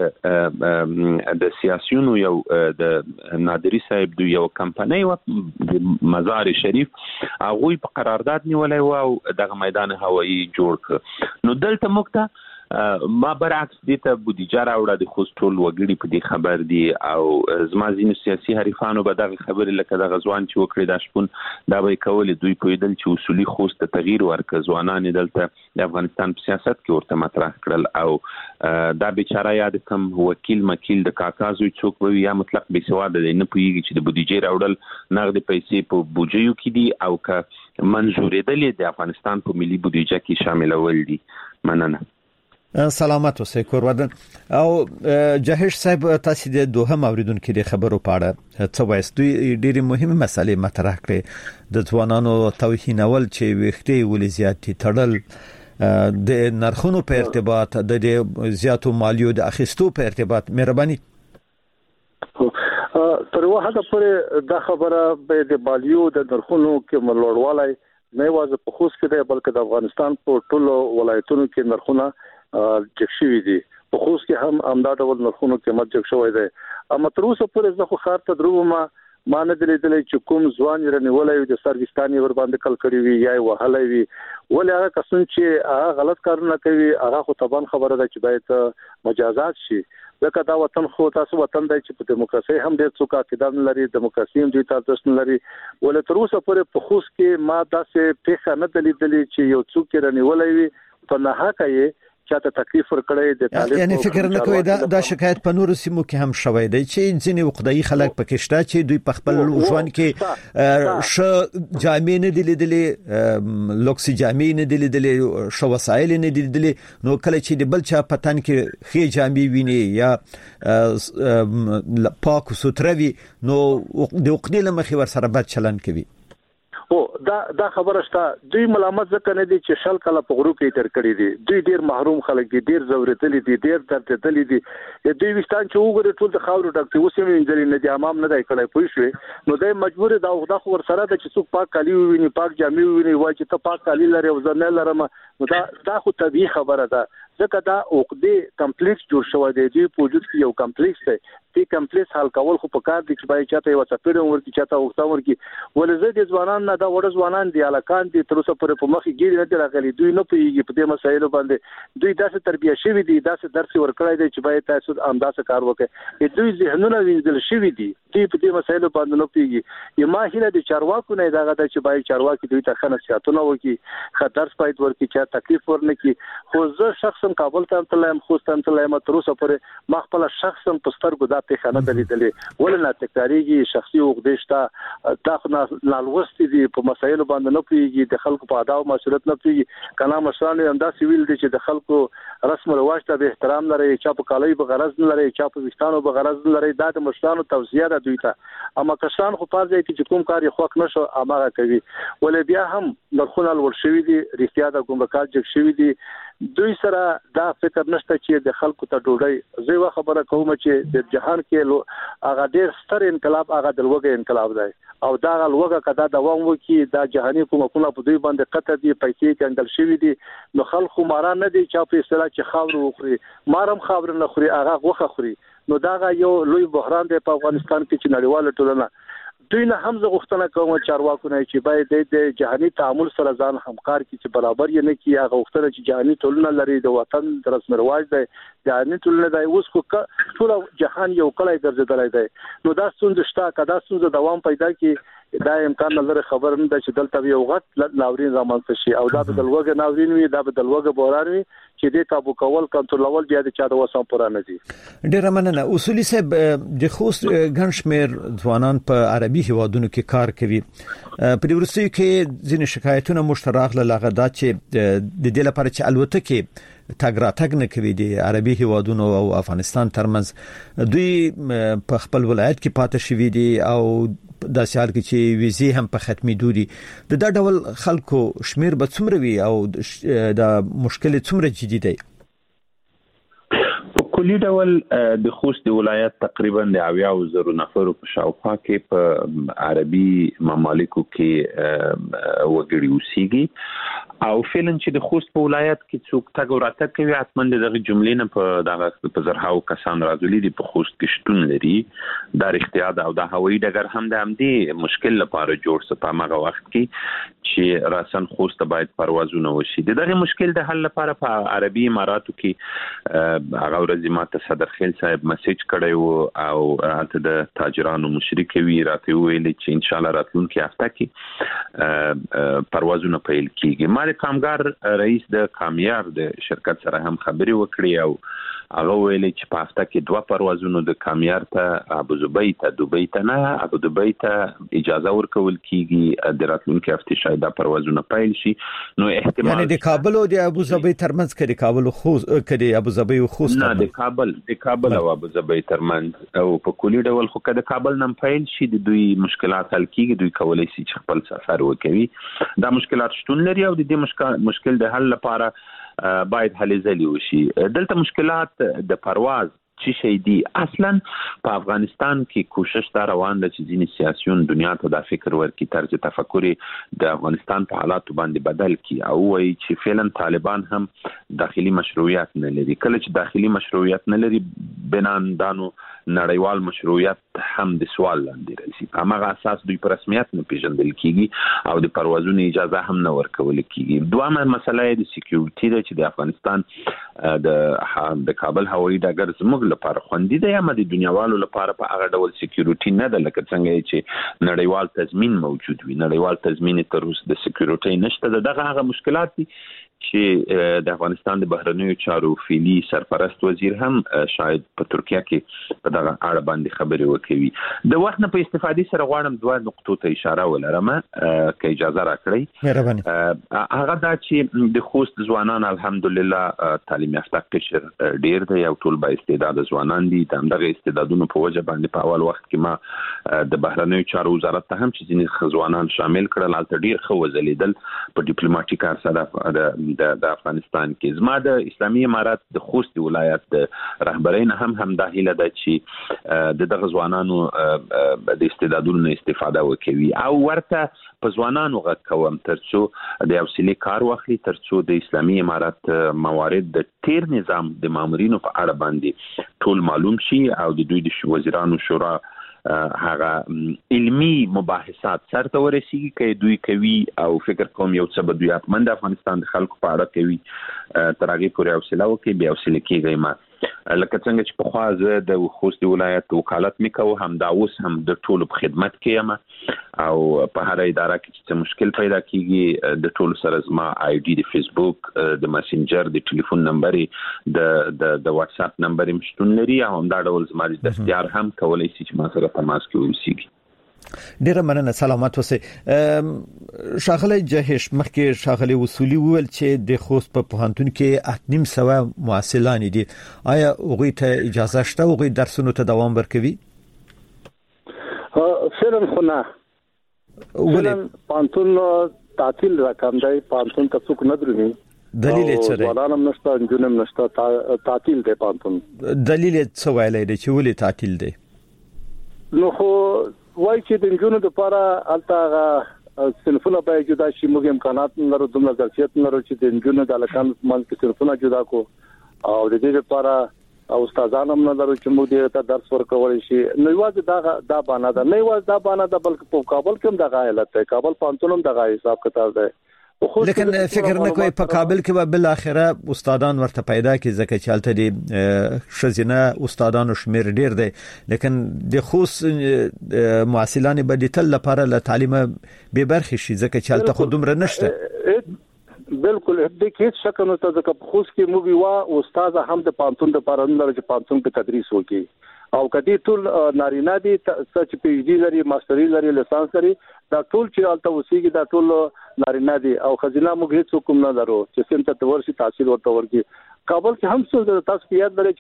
د سیاسيونو یو د نادری صاحب د یو کمپنۍ و د مزار شریف هغه په قرارداد نیولای او دغه میدان هوایي جوړ ک. نو دلته موږ ته ما برعکس دې ته بودیجه راوړه د خوست ټول وګړي په دې خبر دي او زما ځینو سیاسي حریفانو به دغه خبرې لکه دغه ځوان چې وکړي دا شپون دا به کول دوی پویدل چې اصولي خوست ته تغییر ورکړ. ځوانان دلته د افغانستان په سیاست کې ورته مطرح کړل او دا بیچاره یاد کم وکیل د کاکازوی څوک وي یا مطلق بې سواده دی نه پوهیږي چې د بودیجه راوړل نغدي پیسې په بودیجو کې دي او که منظورېدلې د افغانستان په ملي بودیجه کې شاملول دي. مننه. سلامت اوسئ. کور ودان او جهش صاحب تاسو د دوهم اوریدونکو د خبرو پاړه څه وایست؟ دوی ډېری مهمه مسلې مطرح کړې د ځوانانو توهینول چې وختي ولې زیاتې تړل د نرخونو په ارتباط د زیاتو مالیو د اخیستو په ارتباط. مهرباني. تر واحده پورې دا خبره به د مالیو د نرخونو کې ملوړوالای نه واځي په خوست کې بلکې د افغانستان په ټولو ولایتونو کې نرخونه جګ شوي دي. په خوست کې هم همدا ډول نرخونو قیمت جګ شوی دی. اما تر اوسه پورې زه خو خار ته درو ما نه دلیدلې چې کوم ځوان رنیولای د سروستاني ور باندې کل کړی وي یا وهلای وي ولې هغه کسان چې هغه غلط کارونه کوي هغه خو طبعا خبره ده چې باید مجازات شي. ځکه دا وطن خو تاسو وطن دی چې په دیموکراسي هم ډېر څوک عقیده نه لري. دیموکراسي هم دوی تاسو نه لري. ولې تر اوسه پورې په خوست کې ما داسې پیښه نه دلیدلې چې یو څوک رنیولای وي په نه حق یې چاته تکلیف ورکړي د طالب یعنی فکر نه کوي دا شکایت په نورو سیمو کې هم شوی دی چې ځینې وقدایي خلک پکې شته چې دوی په خپل ژوند کې ش جامې نه دي لیدلې لوکسي جامې نه دي لیدلې شو وسایل نه دي لیدلې نو کله چې د بل چا پتن کې خې جامې ویني یا پاک ستروي نو د وقدې لمخې ور سره بد چلن کوي او دا خبره شته دوی ملامت ځکه نه دي چې شل کله په غرو کې تر کړی دي دوی ډیر محروم خلک دي ډیر زورتلي دي ډیر درتلي دي دوی وستان چې وګوري ټول د خاورو ډکته اوس هم انځري نه دي امام نه دی کړی پوه شو نو دوی مجبور دا خو ور سره د چې څوک پاک کالی ویني پاک جامې ویني وای چې ته پاک کالی لري او ځنه لرم نو دا خو طبيعي خبره ده ځکه دا عقدې کمپلیکس جوړ شوی دی چې په وجود کې یو کمپلیکس دی چې کمپلیکس حل کول خو په کار دي چې باید چاته یو څپېړم ورته چاته وختام ورکی ولزه د ځوانان نه دا وړ ځوانان دی الکان دي تر اوسه پورې په مخې ګیری نه راغلي دوی نه پیږي په دې مسایلو باندې دوی داسې تربیه شوی دي داسې درس ورکړای دي چې باید تاسو اندازه کار وکړي دوی ذهنونه وینځل شوی دي دوی په دې مسایلو باندې نه پیږي یما هله د چارواکو نه دا غدا چې باید چارواکي دوی ته خنه سیاتونه وکړي خطر سپایت ورکړي چې تکلیف ورنکي خو زه شخصا کابل ته تلم خو ستم تلم تر اوسه پورې مخبل شخصا پستر ګدا ته خنه دلیدلې ولنه تکراریږي شخصي وګدشته دا نالوستي دي په مسایلو باندې نه پیږي د خلکو په اداو مسؤلیت نه پیږي کله مشران هم دا سیویل دي چې د خلکو رسم رواج ته به احترام لري چا په کالای به غرض نه لري چا په وستانو به غرض نه لري دا د مشرانو توصیه ده دوی ته اما کسان خو پاره دي چې کوم کار یې خوښ نشو اماغه کوي ولې بیا هم نرخونه لوړ شوی دي رښتیا د ګمرکات جګ شوی دي دوی سره دا فکر نشته چې د خلکو ته ډوډۍ زه خبره کوم چې د جهان کې هغه ډېر ستر انقلاب هغه د لوګي انقلاب دی او دا لوګه کدا دوام وکي دا جهاني حکومتونه په دوی باندې قطع دي پیسې کنګل شوی دي نو خلکو مارا نه دي چې په اصطلاح چې خاور وخوري مارم خاور نه خوري هغه غوخه خوري نو دا یو لوی بحران دی په افغانستان کې چې نړیواله ټولنه دوی نه هم غوښتنه کوم چارواکو نه چې باید د جهاني تعامل سره ځان همکار کړي چې برابر یې نه کړي هغه غوښتنه چې جهاني ټولنه لري د وطن د رسم رواج دی جهاني ټولنه دی اوس خو ټول جهان یو کله ګرځیدلی دی نو دا څنګه شته کدا څنګه دوام پیدا کړي دا امکان لري خبر نه چې دلته یو غټ ناورین رامنځته شي او دا د لوګه ناورین وي دا د لوګه بوران وي چې د کابو کول کنټرولول بیا د چا د وسام پورانه دي ډیر مننه اصولي صاحب د خوست ګنشمیر ځوانان په عربي هوادونو کې کار کوي په ورسې کې ځینې شکایتونه مشترک لغه دا چې د دې لپاره چې الوتکه تاګراتګ نه کوي د عربي هوادونو او افغانستان ترمنځ دوی په خپل ولایت کې پاتې شوي دي او د سیال کې چې ویزه هم په ختمي دوري د دا ډول خلکو شمیر به څومره وي او د مشکل څومره جدي دی کلی ډول د خوست د ولایت تقریبا د 20,000 نفر په شاوخوا کې په عربي ممالکو کې وګړي اوسېږي او فعلا چې د خوست په ولایت کې څوک تاګ وراتګ کوي حتمن دغه جملې نه په زرهاو کسان راځلي دي په خوست کې شتون لري دا اختیار او د هوایي ډګر هم د همدې مشکل لپاره جوړ څه په هغه وخت کې چې راسن خوست باید پروازونه وشي دغه مشکل د حل لپاره په عربي اماراتو کې هغه ورځ ماته صدر خیل صاحب میسج کړی او هغه د تاجرانو مشرک وی راته ویل چې ان شاء الله راتلونکي هفته کې پروازونه پیل کیږي مال کامګار رئیس د کامیار د شرکت سره هم خبري وکړي او هغه ویل چې په هفته کې 2 پروازونه د کامیار ته ابوظبي ته دوبۍ ته نه ابوظبي ته اجازه ورکول کیږي د راتلونکي هفته شاید پروازونه پیل شي نو احتمال یعنی د کابل او د ابوظبي ترمنځ کې د کابل خو کې د ابوظبي او خوست نه د کابل او ابوظبي ترمنځ او په کلی ډول خو کده کابل نن پیل شي د دوی مشکلات حل کیږي دوی کولای شي چې خپل سفر وکړي دا مشکلات شتون لري او د دې مشکل د حل لپاره باید هلې ځلې وشي دلته مشکلات د پرواز چې شي دي اصلا په افغانستان کې کوشش دا روان ده چې ځینې سیاسيون دنیا ته د فکر ورکړي طرز تفکر د افغانستان په حالاتو باندې بدل کړي او وایي چې فعلا طالبان هم داخلي مشروعیت نه لري کله چې داخلي مشروعیت نه لري بناندانو نړیوال مشروعیت هم د سوال لاندې راځي هغه اساس دوی په رسمیت نه پیژندل کیږي او د پروازونو اجازه هم نه ورکول کیږي دوامه مسله د سکیورټي ده چې د افغانستان د کابل هوایي ډګر زموږ لپاره خوندي دی یا د دنیاوالو لپاره په هغه ډول سکیورټي نه ده لکه څنګه چې نړیوال تضمین موجود وي نړیوال تضمین تر اوسه د سکیورټي نشته دغه هغه مشکلات دي چې د افغانستان د بهرنیو چارو فعلی سرپرست وزیر هم شاید په ترکیه کې په دغه اړه باندې خبرې وکړي. د وخت نه په استفادې سره غواړم دوه نقطو ته اشاره ولرم که اجازه راکړئ. مهرباني. هغه دا چې د خوست ځوانان الحمدلله تعلیم یافته قشر ډیر دی او ټول با استعداد ځوانان دي. دغه استعدادونو په وجه باندې په اول وخت کې ما د بهرنیو چارو وزارت ته هم چې ځینې ځوانان شامل کړل، هلته ډیر ښه وځلیدل په ډیپلوماټیک کار د افغانستان کې. زما د اسلامي امارات د خوست ولایت د رهبرۍ هم دا هیله ده چې د دغه ځوانانو د استعدادونو استفاده وکړي او ورته په ځوانانو غږ کوم ترڅو د حوصلې کار واخلي، ترڅو د اسلامي امارات موارد د تیر نظام د مامورینو په اړه باندې ټول معلوم شي او د دوی د وزیرانو شورا هغه علمی مباحثات سره ورسیږي چې دوی کوي او فکر کوم یو څه به دوی حتمن د افغانستان د خلکو په اړه کوي تر هغه پورې حوصله وکړي بیا حوصله کېږي. ما لکه څنګه چې په خوا زه د خوست ولایت وکالت میکوم هم دا اوس هم د ټولو په خدمت کې یم او په هر اداره کې چې مشکل پیدا کیږي د ټولو سره زما آی ډي د فیسبوک د مسنجر د ټلیفون نمبر د واتس اپ نمبر مشتون لري او هم دا ډول زما د اختیار هم کولای شي چې ما سره تماس کې ونیسي. ډیره مننه، سلامات اوسئ. شاغلی جهش مخکې شاغلی وصولي وویل چې د خوست په پوهنتون کې 8.5 محصلان دي. آیا هغوی ته اجازه شته هغوی درسونو ته دوام ورکوي؟ فعلا خو نه. فعلا پوهنتون تعطیل رقم دی، پوهنتون ته څوک نه درومي. دلیل څه دی؟ ځوانان نشته، نجونې نشته، تعطیل دی پوهنتون. دلیل څه ویلی دی چې ولې تعطیل دی؟ نو خو وای چې د نجونو لپاره الته صنفونه به جدا شي، موږ امکانات لرو، دومره ظرفیت لرو چې د نجونو د الکان منځ کې صنفونه جدا کو او د دې لپاره استادان هم لرو چې موږ ته درس ورکول شي. نو یوازې دا باندې ده، نه یوازې دا باندې ده بلکې په کابل کې هم دغه حالت دی، کابل پوهنتون هم دغه حساب کتاب دی. لیکن فکر نه کوي په کابل کې به بل اخره استادان ورته پیدا کی ځکه چې الته دي شزینه استادانو شمیر ډیر دی، لیکن د خوست محصلان به د تل لپاره له تعلیم به برخه شي ځکه چې الته خودمره نشته. بالکل د کې شک نه ته ځکه په خوست کې موږ وا استاد هم د پانتون د پاره نه چې پانتون په تدریس وکي او کدي ټول نارینه دي چې پی ایچ ډي لري، ماستری لري، لیسانس لري، دا ټول چې الته وسیږي دا ټول نارینه دي او خزینه موږ هیڅ کوم نه درو چې سم ته ورشي تحصیل ورته ورکی. کابل کې هم څه تاسو یاد لرئ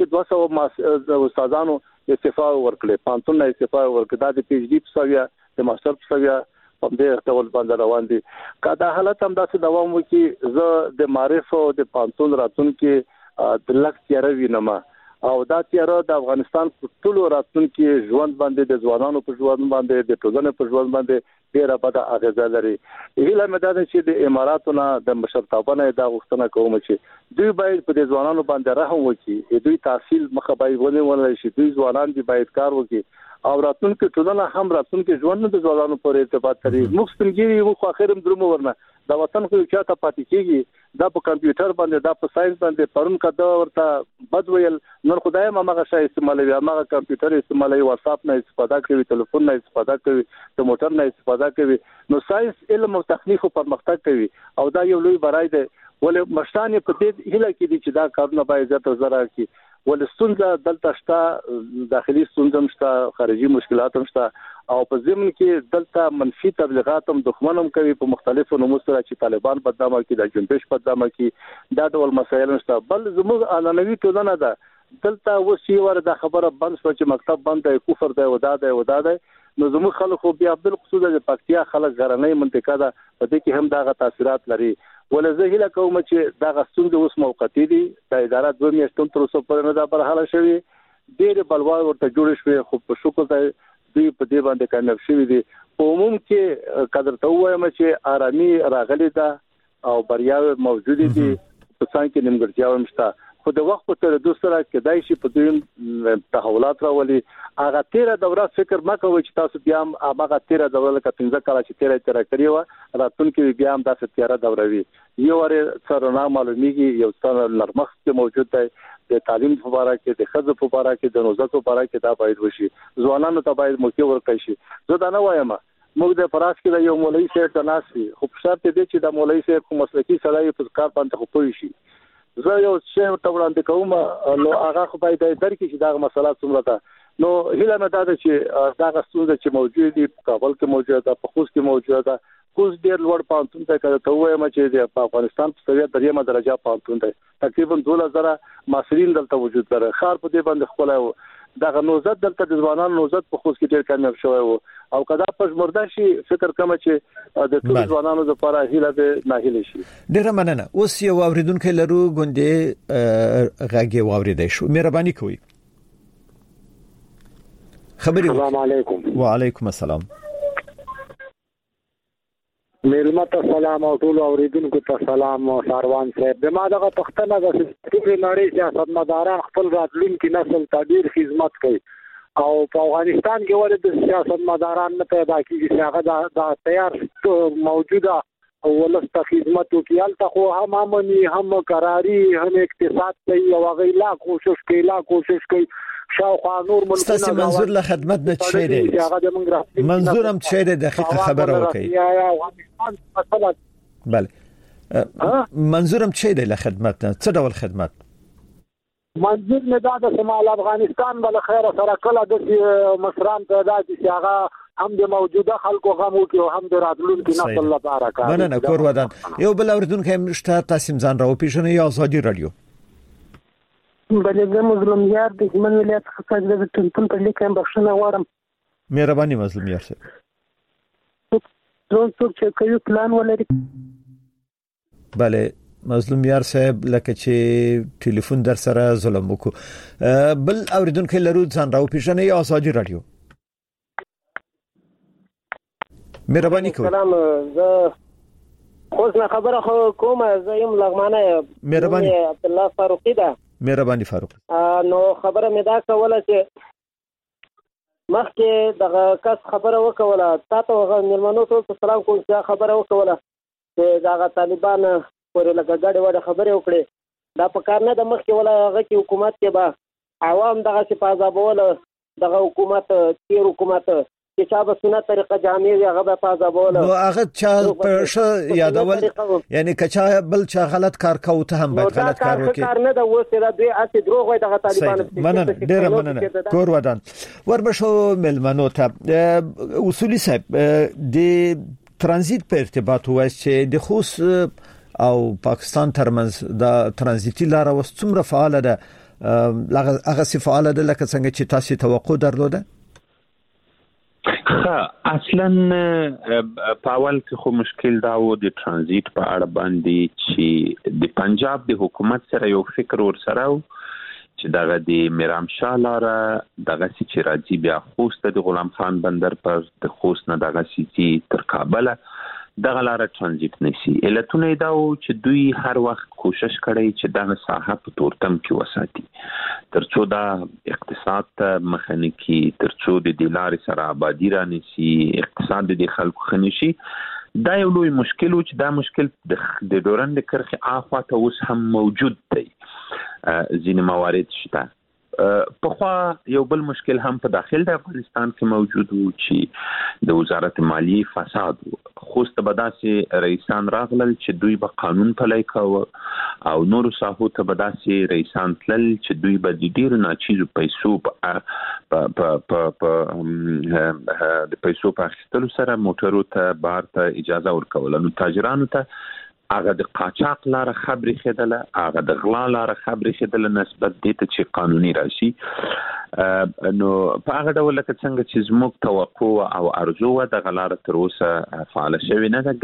چې 200 استادانو استعفا ورکړي، پانتون نه استعفا ورکړي، دا د پی ایچ ډي په سویا د ماستر په سویا په دې ډول باندې روان دي. کدا حالت هم داسې دوام وکړي زه د معرفت او د پانتون راتلونکو د لک تیاره وینم او دا تیاره د افغانستان په ټولو راتلونکو ژوند باندې د ځوانانو په ژوند باندې د ټولنې په ژوند باندې ډیره بده اغیزه لري. هیله مې ده چې د اماراتونو د مشرتابانه دا غوښتنه کوم چې دوی باید په دې ځوانانو باندې رحم وکړي، دوی تحصیل مخه باید ونیول شي، دوی ځوانان دي باید کار وکړي او راتلونکو ټولنه هم راتلونکو ژوند د ځوانانو پورې ارتباط لري. موږ څنګه یو خو اخرم درمو ورنه دا وطن خو چا ته پاتې کیږي، دا په کمپیوټر باندې، دا په ساينس باندې پرون کده ورته بد ویل، نن خدای ماغه شای استعمالوي، ماغه کمپیوټر استعمالوي، واتس اپ نه استفاده کوي، ټلیفون نه استفاده کوي، د موټر نه استفاده کوي. نو ساينس علم او تخنیک پرمختګ کوي او دا یو لوی برای دی. ولې مشتان په دې هله کې دي چې دا کارونه باید زیات زره کی ول ستونزه دلته شته، داخلي ستونزه شته، خارجي مشکلات هم شته او په ضمن کې دلته منفي تبلیغات هم دښمنم کوي په مختلفو نومو سره چې طالبان بدنامه کوي، د جنبش بدنامه کوي، دا ډول مسایل شته. بل زموږ انانوي ټولنه ده دلته وسی ور د خبره بند شو چې مکتب بند دی، کفر دی، ودا دی. نو زموږ خلکو بیا عبد القصود د پکتیا خلک غرنۍ منطقه ده، په دې کې هم دا تاثیرات لري. ولزه هله کوم چې دا غستون د اوس موقتی دي، د اداره 2 میاشتې تر اوسه پورې نه دا برحاله شوی، ډېر بلوار ورته جوړ شوی، خو په شکر ته دوی په دې باندې کامیاب شوی دي. په عموم کې قدر ته وایم چې آرامي راغلي ده او بریاوې موجود دي، په څنګه کې نیمګړتیا هم شته، خو د وخت په تیریدو سره کېدای شي په دوی تحولات راولي. هغه 13 دوره فکر ما کوي چې تاسو بیا هم هغه 13 دوره لکه 15 کال چې 13 تیر کړی و راتلونکي بیا هم داسې 13 دوره وي. یو ور سره نه معلومیږي، یو څه نرمخ کې موجود دی، د تعلیم په اړه کې، د خزو په اړه کې، د نوزکو په اړه کې دا باید وشي، ځوانانو ته باید موقع ورکړي شي. زه دا نه وایم موږ د فراس کې د یو مولوي صاحب تناسي خو په شرط دي چې د مولوي صاحب کوم مسلکي سړی په کار باندې خو پوي شي زه یو څه ته وړاندې کوم نو هغه خو باید درک شي دا مسله څومره ده نو هیله مې ده چې دا ستونزه چې موجود دي په کابل کې موجوده ده په خوست کې موجوده ده خوست ډېر لوړ پانتون ته کړه وایم چې په افغانستان په سویه دریمه درجه پانتون دی تقریبا 2000 ماسرین دلته وجود لري خار په دې باندې خپل دا نوزت دلته د ځوانانو نوزت په خوست کې ډېر کامیاب شوی وو او کدا پښ مرده شي فکر کوم چې د ټول ځوانانو لپاره هیله ده نه هیله شي ډېر مننه اوس یو اوریدونکو لرو غونډه غاګي واوریدای شو مهرباني کوئ خبري السلام علیکم وعلیکم السلام ملمت سلام او ټول اوریدونکو ته سلام ساروان صاحب دما دغه پښتنه د ټول نړۍ سیاستمداران خپل راتلونکي نسل ته ډیر خدمت کوي او په افغانستان کې ولې د سیاستمداران نه پیدا کیږي چې هغه د تیار موجوده ولسته خدمت وکیل ته خو هم امني هم قراري هم اقتصاد کوي او هغه لا کوشش کوي شاوخوا نور ملکونه ستاسو منظور له خدمت نه څه دی منظور هم څه دی دقیقه خبره وکړئ بله منظور هم څه دی له خدمت نه څه ډول خدمت منظور نه دا د شمال افغانستان بل خیر سره کله د مصران پیدا چې هغه هم د موجوده خلکو غم او هم د راتلونکي نسل لپاره کار مننه کور ودان یو بل اوریدونکو هم شته تاسو ځان راو پیژنئ یا ازادي رادیو بلګه مظلوم یار د هلمند ولایت څخه د ټلیفون په لیکه بخښنه غواړم مهرباني مظلوم یار صاحب څوک چې کوي پلان ولري بله مظلوم یار صاحب لکه چې ټلیفون در سره ظلم وکړو بل اوریدونکو لرو ځان راو پیژنئ یا ازادي رادیو مهرباني کوئ سلام زه خوش نه خبره کوم زه یم لغمانه مهرباني عبد الله فاروقی ده مهرباني فاروق نو خبره مې دا کوله چې مخکې دغه کس خبره وکوله تاسو هغه مېلمنو ته سلام کوم چې خبره وکوله چې دغه طالبان پورې لکه ګډه وړه خبره وکړي دا په کار نه د مخکې ولا هغه کې حکومت کې به عوام دغه چې پازابول دغه حکومت تیر حکومت چې چا به سنت طریقه جامع وي هغه به پازابول نو هغه چا په یادول یعنی کچا بل چا غلط کار کوي ته هم باید غلط کار وکړي کار نه دا اوس دا دوی اته دروغ وای دغه طالبان مننه ډیر مننه کور ودان وربشو ملمنو ته اصولي صاحب د ترانزیت په ارتباط وایي چې د خوست او پاکستان ترمنځ د ترانزیتي لار اوس څومره فعال ده هغه سی فعال ده لکه څنګه چې تاسو توقع درلوده اصلا په اول کې خو مشکل دا و د ترانزیت په اړه باندې چې د پنجاب د حکومت سره یو فکر ور سره چې دغه د میرام شاه لاره دغه چې راځي بیا خوست د غلام خان بندر پر د خوست نه دغه چې تر کابل دغه لاره ترانزیت نشي علتونه دا و چې دوی هر وخت کوشش کړي چې دغه ساحه په تورتم کې وساتي ترڅو دا اقتصاد ته مخنیکی ترڅو د دلارې سره آبادی را نشي اقتصاد د خلکو خنشي دا یو لوی مشکل و چې دا مشکل د دوران د کرخه اخوا ته اوس هم موجود دی ځینې موارد شته په خوا یو بل مشکل هم په داخل د افغانستان کې موجود و چې د وزارت مالیه فساد خوست بداسي رئیسان راغلل چې دوی به قانون پلی کاوه او نور ساحو ته بداسي رئیسان تلل چې دوی به د ډیرو ناچیزو پیسو د پیسو په اخیستلو سره موټرو ته بار ته اجازه ورکول نو تاجرانو ته هغه د قاچاق لاره خبري خېدله هغه د غلا لاره خبري خېدله نسبت دې ته چې قانوني راشي نو په هغه ډول کې څنګه چې زموږ توقع او ارزو د غلاره تر اوسه فعال شوی نه ده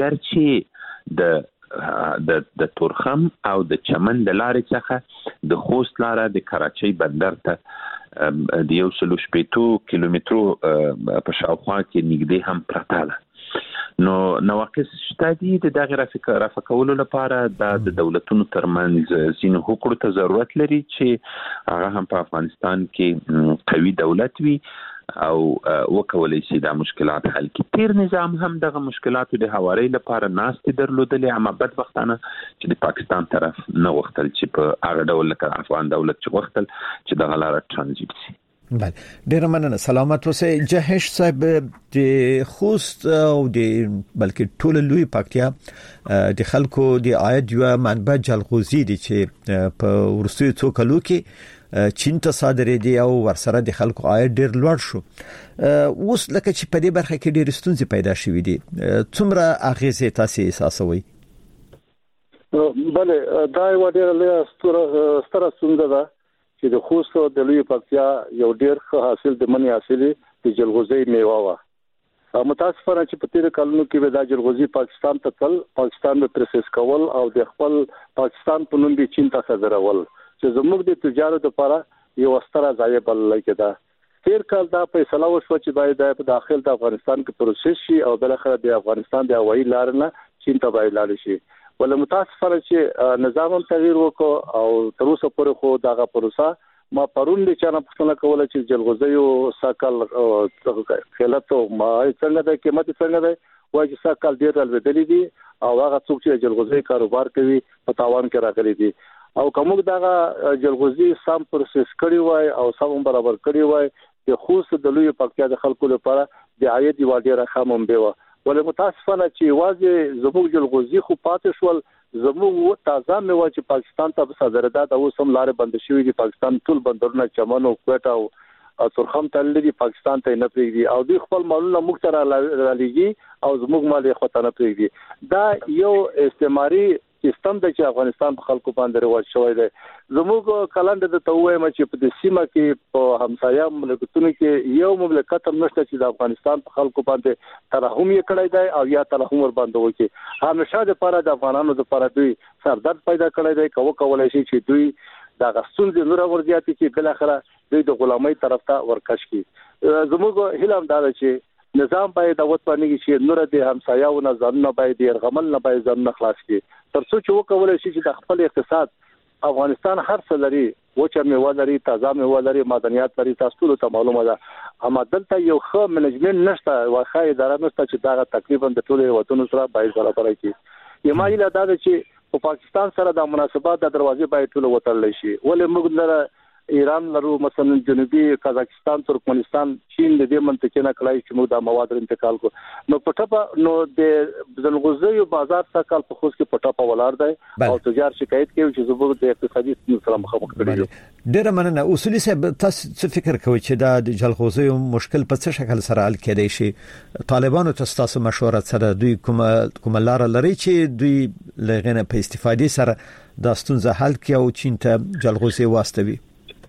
ګرچې د تورخم او د چمن د لارې څخه د خوست لاره د کراچۍ بندر ته د 180 کیلومترو په شاوخوا کې نږدې هم پرته ده نو نواقص شته دي د دغه رافع کولو لپاره د دولتونو ترمنځ ځینې حقوقو ته ضرورت لري چې هغه هم په افغانستان کې قوي دولت وي او وکولای شي دا مشکلات حل کړي تیر نظام هم دغه مشکلاتو د حواري لپاره ناستې درلودلې اما بدبختانه چې د پاکستان طرف نه وختل چې په هغه ډول لکه افغان دولت چې وختل چې دغه لاره ترانزیت شي بله ډیر مننه سلامت اوسئ جهش صاحب د خوست او د بلکې ټول لوی پکتیا د خلکو د عاید یو منبع جلغوزي دي چې په ورستي څو کلو کې چین ته صادرې دي او ورسره د خلکو عاید ډیر لوړ شو. اوس لکه چې په دې برخه کې ډیر ستونزې پیدا شوې دي څومره اغیزه تاسو احساسوي؟ بله دا یو ډیر له ستره ستونزه ده چې د خوست او د لوی پکتیا یو ډیر ښه حاصل د منی حاصل د جلغوزي میوه وا. متاسفانه چې په تیر کلونو کې د جلغوزي پاکستان ته تل پاکستان به پروسس کول او د خپل پاکستان په نوم د چین ته صادرول چې زموږ د تجارت لپاره یو ستره ځای بلل کېده. تیر کال دا فیصله وشو چې باید په داخل د افغانستان کې پروسس شي او بل اخر د افغانستان د هوایي لار نه چین ته باید لاړ شي. ول متاسفانه چې نظام تغییر وکړ او تر اوسه پورې خو دغه پروسه ما پرون د چانه پښتنه کوله چې جلغوزي او ساکل خلات او ما څنګه د قیمت څنګه دی وایي چې ساکل ډیر الودلې دي او هغه څوک چې جلغوزي کاروبار کوي په تاوان کې راغلي دي او کومه دغه جلغوزي سم پروسس کړی وای او سم برابر کړی وای د خوست د لوی پکتیا د خلکو لپاره د عاید یو ډیر خامم بیوه. ول متاسفانه چې واځي زموږ جلغوزي خو پاتې شول زموږ تازه میوه چې پاکستان ته صادرات او سم لارې بند شوې دي پاکستان ټول بندرونه چمن او کوټه او ترخم تللي دي پاکستان ته نه پریږدي او دوی خپل مالونه موږ ته رالیږي او زموږ مال یې خطر نه پریږدي. دا یو استعماري سیستم د چې افغانستان په خلکو باندې رواج شوی دی. زموږ کلند د تووایم چې په د سیمه کې په همسایه مملکتونو کې یو مملکت هم نشته چې د افغانستان په خلکو باندې ترحم یې کړی دی او یا ترحم ور باندې وکړي. همیشه د لپاره د افغانانو د لپاره دوی سردرد پیدا کړی دی کولای شي چې دوی د غسل د نور ورزياتي چې بل اخره دوی د غلامۍ طرف ته ورکش کی. زموږ هیله دا ده چې نظام باید د وطني چې نور د همسایه‌و نه ځنه باید يرغمل نه باید ځنه خلاص کی ترڅو چې وکولای شي چې د خپل اقتصاد افغانستان هر څه لري وچه میوه لري تازه میوه لري معدنیات لري تاسو ته معلومه ده اما دلته یو ښه منیجمنت نشته واخا اداره نشته چې دا تقریبا د ټولو وطنونو سره باید برابر شي. یما ایله دا چې په پاکستان سره د مناسبات د دروازې باید ټول وترل شي. ولې موږ لره ایران لرو مثلا جنوبي قزاقستان ترکمنستان چین د دې منطقې نه کړای چې موږ د مواد انتقال کو نو پټه نو د جلغوزي بازار څخه کال په خوش کې پټه ولار دی او تجار شکایت کوي چې زموږ د اقتصادي سره مخامخ کړي. ډیر مننه اصولي صاحب تاسو څه فکر کوئ چې د جلغوزي مشکل په څه شکل سره حل کېدای شي؟ طالبانو تاسو مشوره سره دوی کوم لار لري چې دوی لغنه په استفادې سره د ستونزې حل کوي او چین ته جلغوزي واستوي؟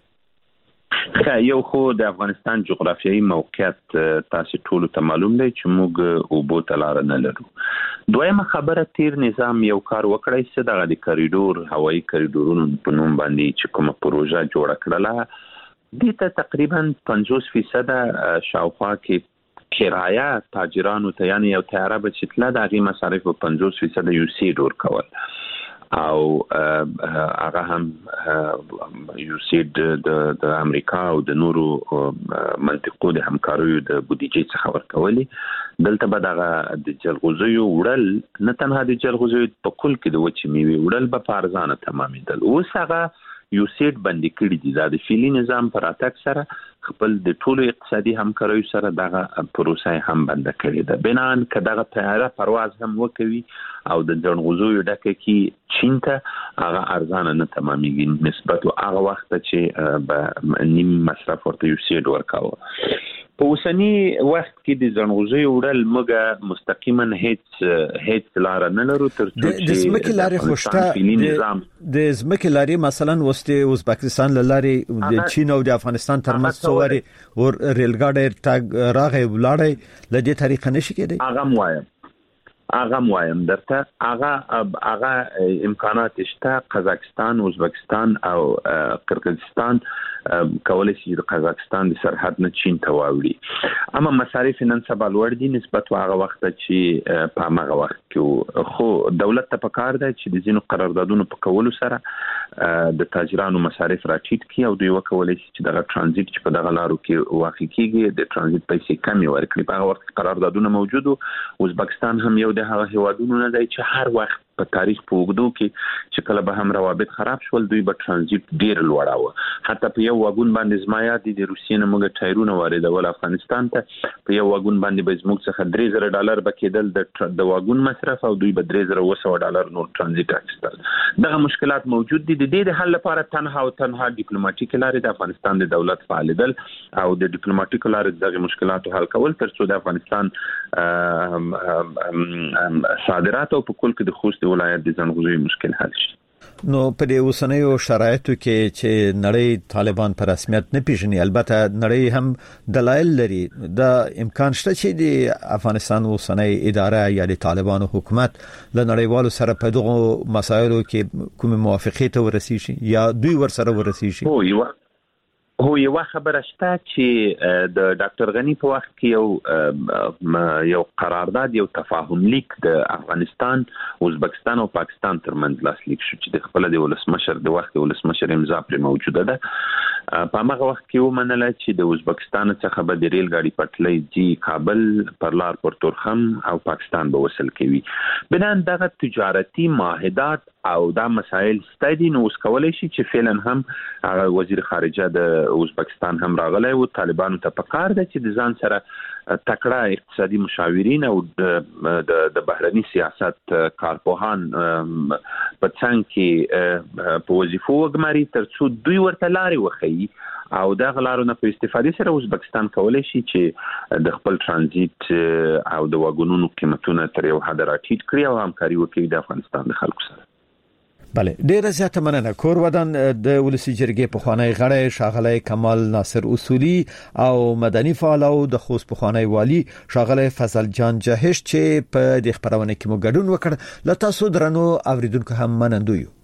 یو خو د افغانستان جغرافیایي موقعیت تاسو ټول ته معلوم دی چې موږ او بو تلار نه لرو. دویمه خبره تیر نظام یو کار وکړای چې دغه د کریډور هوایي کریډورونو په نوم باندې چې کومه پروژه جوړه کړله د ته تقریبا 50% شاوخوا کې کرایه تاجرانو ته یعنی یو تیاره به چې تل د غي مصارف په 50% یو سی ډور کول او هغه هم یو سید د امریکا او د نورو منطقو د همکاریو د بودیجې څخه ورکولي. دلته به دغه د جلغوزي وړل نه تنها د جلغوزي په کل کې د وچې میوه وړل به ارزانه تمامېدل. اوس هغه یو سید باندې کړی دي د فعلی نظام پر اتک سره خپل د ټولو اقتصادي همکاریو سره دغه پروسه هم بند کړی ده. بنان کداغه طیاره پرواز هم وکوي او د جلغوزي ډکه کې چین ته هغه ارزانه نه تمامېږي نسبت او هغه وخت چې به نیم مصرف ورته یو سید ورکاوه. په اوسنی وخت کې د جلغوزي وړل موږ مستقیما هیڅ لار نه لرو ترڅو چې د زمکه لارې خوشته د زمکه لارې مثلا وسته ازبکستان لارې د چین او د افغانستان ترمنځ څوري ور ریلګاډي تاګ راغی ولاړی لدې طریقه نشي کېدی. اغه موایم درته اغه امکانات شته. قزاقستان ازبکستان او قرقیزستان کولای شي د قزاقستان د سرحد نه چین ته واوړي اما مصارف نن سبا لوړ دي نسبت هغه وخت چې په هغه وخت کې خو دولت ته پکار دی چې د زینو قراردادونو په کولو سره د تاجرانو مصارف راټیټ کړي او دوی وکولای شي چې دغه ترانزیت چې په دغه لارو کې واقع کیږي د ترانزیت پیسې کمې ورکړي. په هغه وخت قراردادونه موجود او ازبکستان هم یو د هغه هیوادونو نه دی چې هر وخت په تاریخ په وګړو کې چې کله به هم روابط خراب شول دوی به ترانزیت ډیر لوړاوه حتی په یو واګون باندې زمایات د روسیې نه موږ ټایرونه واردول افغانستان ته په یو واګون باندې به زموږ څخه $3000 به کېدل د واګون مصرف او دوی به $3900 نور ترانزیت اخیستل دغه مشکلات موجود دي د دې حل لپاره تنها ډیپلوماټیک لارې د افغانستان د دولت فعالیدل او د ډیپلوماټیک لارې دغه مشکلات حل کول ترڅو د افغانستان صادرات او په کل کې د خوست ولایت د ځنغوزي مشکل حل شي نو په دې اوسنیو شرایطو کې چې نړۍ طالبان په رسمیت نه پیژني البته نړۍ هم دلایل لري د امکان شته چې د افغانستان اوسنۍ اداره یا د طالبانو حکومت له نړیوالو سره په دغه مسایلو کې کوم موافقه ته ورسیږي یا دوی ورسره ورسیږي هو یو خبره شته چې د ډاکټر غنی په وخت کې یو قرارداد یو تفاهم لیک د افغانستان ازبکستان او پاکستان ترمنځ لاسلیک شو چې د خپل د ولسمشر د وخت ولسمشر امضا پر موجوده ده په هغه وخت کې ومنل چې د ازبکستان څخه به د ریل ګاډي پټلۍ جی کابل پر لار پر تورخم او پاکستان به وصل کوي بنان دغه تجارتي معاهدات او دا مسائل ستدي نو اوس کولای شي چې فعلا هم وزیر خارجه د ازبکستان هم راغلی او طالبانو ته پکار ده چې د ځان سره تکړه اقتصادي مشاورین او د بهرني سیاست کارپوهان په څنګه کې په وظیفو وګماري ترڅو دوی ورته لارې وخی او دا غلارونه په استفاده سره ازبکستان کولای شي چې د خپل ترانزیت او د واګونونو قیمتونه تر یو حد راټیټ کړي او همکاري وکړي د افغانستان د خلکو سره بله ډیره زیاته مننه کور ودان د ولسی جرګې په خوانی غړی شاغلی کمال ناصر اصولی او مدني فعال او د خوست په خوانی والی شاغلی فضل جان جهش چې په د خبرونه کې مو ګډون وکړ ل تاسو درنو اوریدونکو هم منندوی